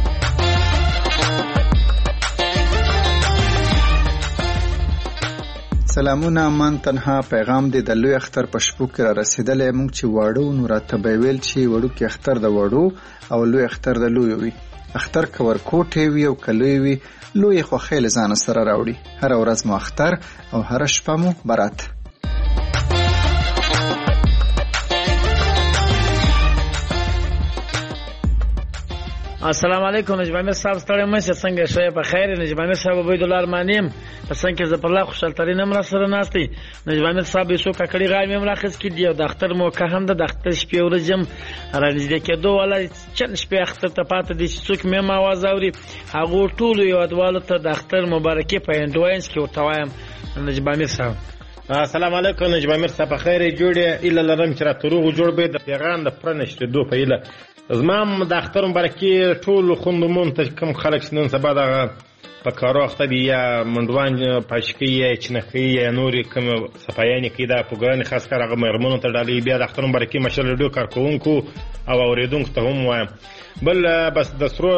سلامونه من تنها پیغام دی د لوی اختر په شپو کې را رسیدلې مونږ چې واړو نو راته به ویل چې وړو کې اختر د وړو او لوی اختر د لوی وي. اختر کور کوټه وي او کلوي وي لوی خو خیل ځان سره راوړي. هر ورځ مو اختر او هر شپه مو برات. السلام علیکم نجیب امیر صاحب ستړی مشه څنګه شوی په خیر. نجیب امیر صاحب عبید الله ارمانیم په څنګه کې زپرلا خوشحال ترین امر سره ناشتي. نجیب امیر صاحب یو ککړی غاړې مراخص کې دی او د اختر موقع هم د اختر شپې ورځم راځي کېدو ولای چن شپې اختر ته پاتې دي څوک مې ما आवाज اوري هغه ټول یو ادوالو ته د اختر مبارکي په انډوینس کې ورته وایم. نجیب امیر صاحب السلام علیکم نجیب امیر صاحب په خیر جوړه الا لرم چې را تروغ جوړ به د پیغام د پرنشت دو په اله زمام د اختر مبارکي ټول خوندمون ته کوم خلک نن سبا د په کارو اخته دي یا منډوان پاشکی یا چنخي یا نوري کوم صفایاني کې دا پروګرام خاص کار هغه مرمنو ته ډالې بیا د اختر مبارکي مشال ډو کارکونکو او اوریدونکو ته هم وایم. بل بس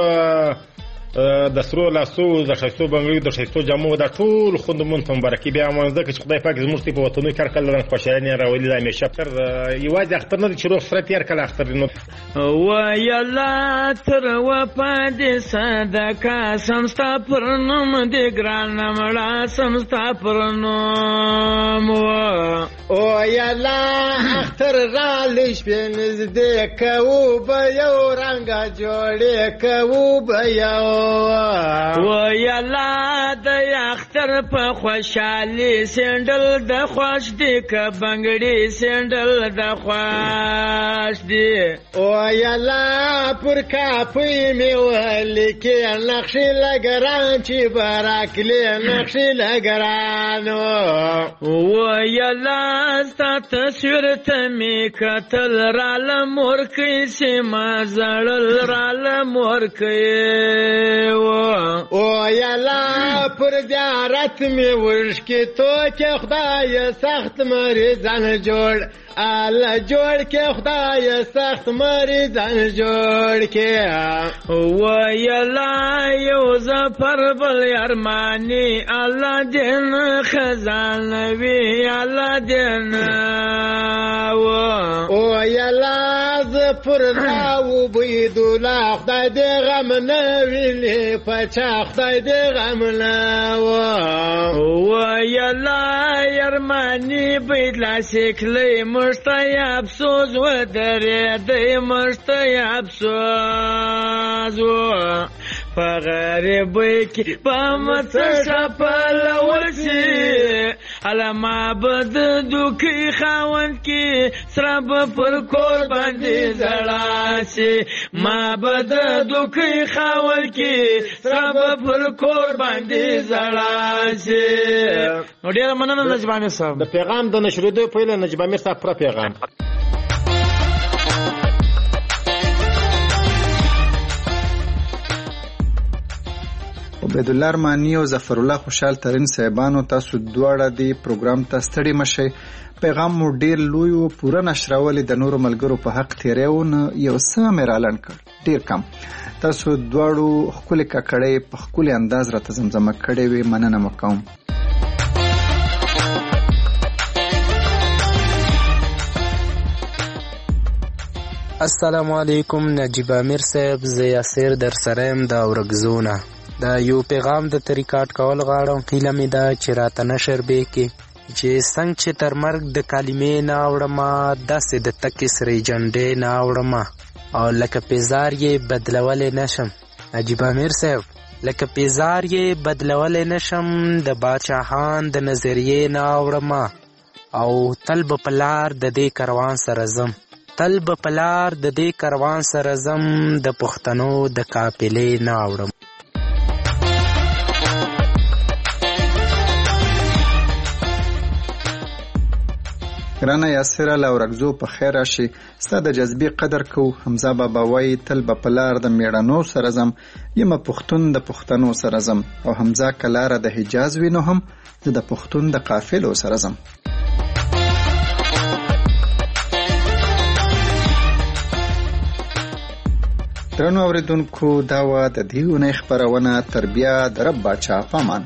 د سرو لاسو د شایستو بنګړي د شایستو جامو د ټول خوندمون ته مبارکي بیا مونږ د خدای پاک زموږ په وطنو کې کړل خوشاله راولي د همیشه پر یوازې اختر نه چې روح سره تیر کړه اختر نو و یلا تر و پد صدقه سمستا پرنم دی ګران مړه سمستا پرنم او یلا اختر را لښ پنځ دې کو به یو رنگ جوړې کو به یو و یلا د اختر په خوشحالي سندل د خوش دی ک بنګړي سندل د خوش دی او یلا پر کاپې می ولیکې نقشې لګران چې براکلې نقشې لګران و یلا ستا تصویر ته می کتل را لمورکې سیما زړل را لمورکې او یلا پر زیارت می ورشکی تو که خدای سخت مریضان جوړ الله جوړ کې خدای سخت مریضان جوړ کې و یلا یو زفر بل ارمانی الله دین خزانوي الله دین او یلا زفر راو بيدولا خدای دې غم نه ویني پچا خدای دې غم نه و یلا ارمانی بيدلا شکلې مشتای افسوس و درې دې مشتای افسوس و فغریب کی پامت شپل ولسی علما بد دوکي خاوند کې سرب پر کور باندې زړه شي ما بد دوکي خاوند کې سرب پر کور باندې زړه شي. نو ډیر مننه نجیب عامر صاحب. د پیغام د نشریدو په اړه نجیب عامر صاحب پر پیغام. عبید الله ارمانی او ظفر الله خوشحال ترین صاحبانو تاسو دواړه دی پروګرام ته ستړي مشئ. پیغام مو ډیر لوی او پوره نشراولې د نورو ملګرو په حق تیریون یو څه مې رالن کړ ډیر کم. تاسو دواړو خپل ککړې په خپل انداز راته زمزمه کړې وي مننه مکوم. السلام علیکم نجیب عامر صاحب، زه یاسر در سره یم د اورګزونه. دا یو پیغام د ریکارډ کول غواړم. هیله مې ده چې راته نشر به کې چې څنګه چې تر مرګ د کلمې نه اوړم داسې د تکې سرې جنډې نه اوړم او لکه پیزار یې بدلولی نشم. نجیب عامر صاحب لکه پیزار یې بدلولی نشم د باچاهان د نظریې نه اوړم او تل به په لار د دې کاروان سره ځم تل به په لار د دې کاروان سره ځم د پښتنو د قافلې نه اوړم. ګرانه یاسره له اورګزو په خیر راشي. ستا د جذبې قدر کو. حمزه بابا وایي تل به په لار د میړانو سره ځم یم پښتون د پښتنو سره ځم او حمزه که لاره د حجاز وي نو هم زه د پښتون د قافلو سره ځم. درنو اوریدونکو دا وه د دې اونۍ خپرونه تربیه د رب باچا په امان.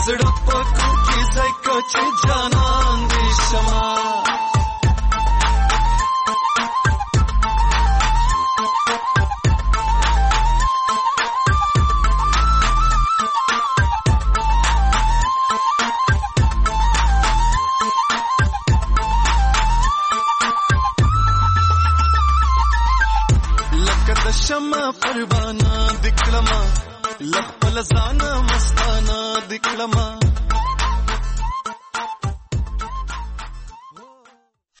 زړه په کور کې ځای که چې جانان دې شمه شمع پروانه دکړما لخپل ځان مستانه دکړما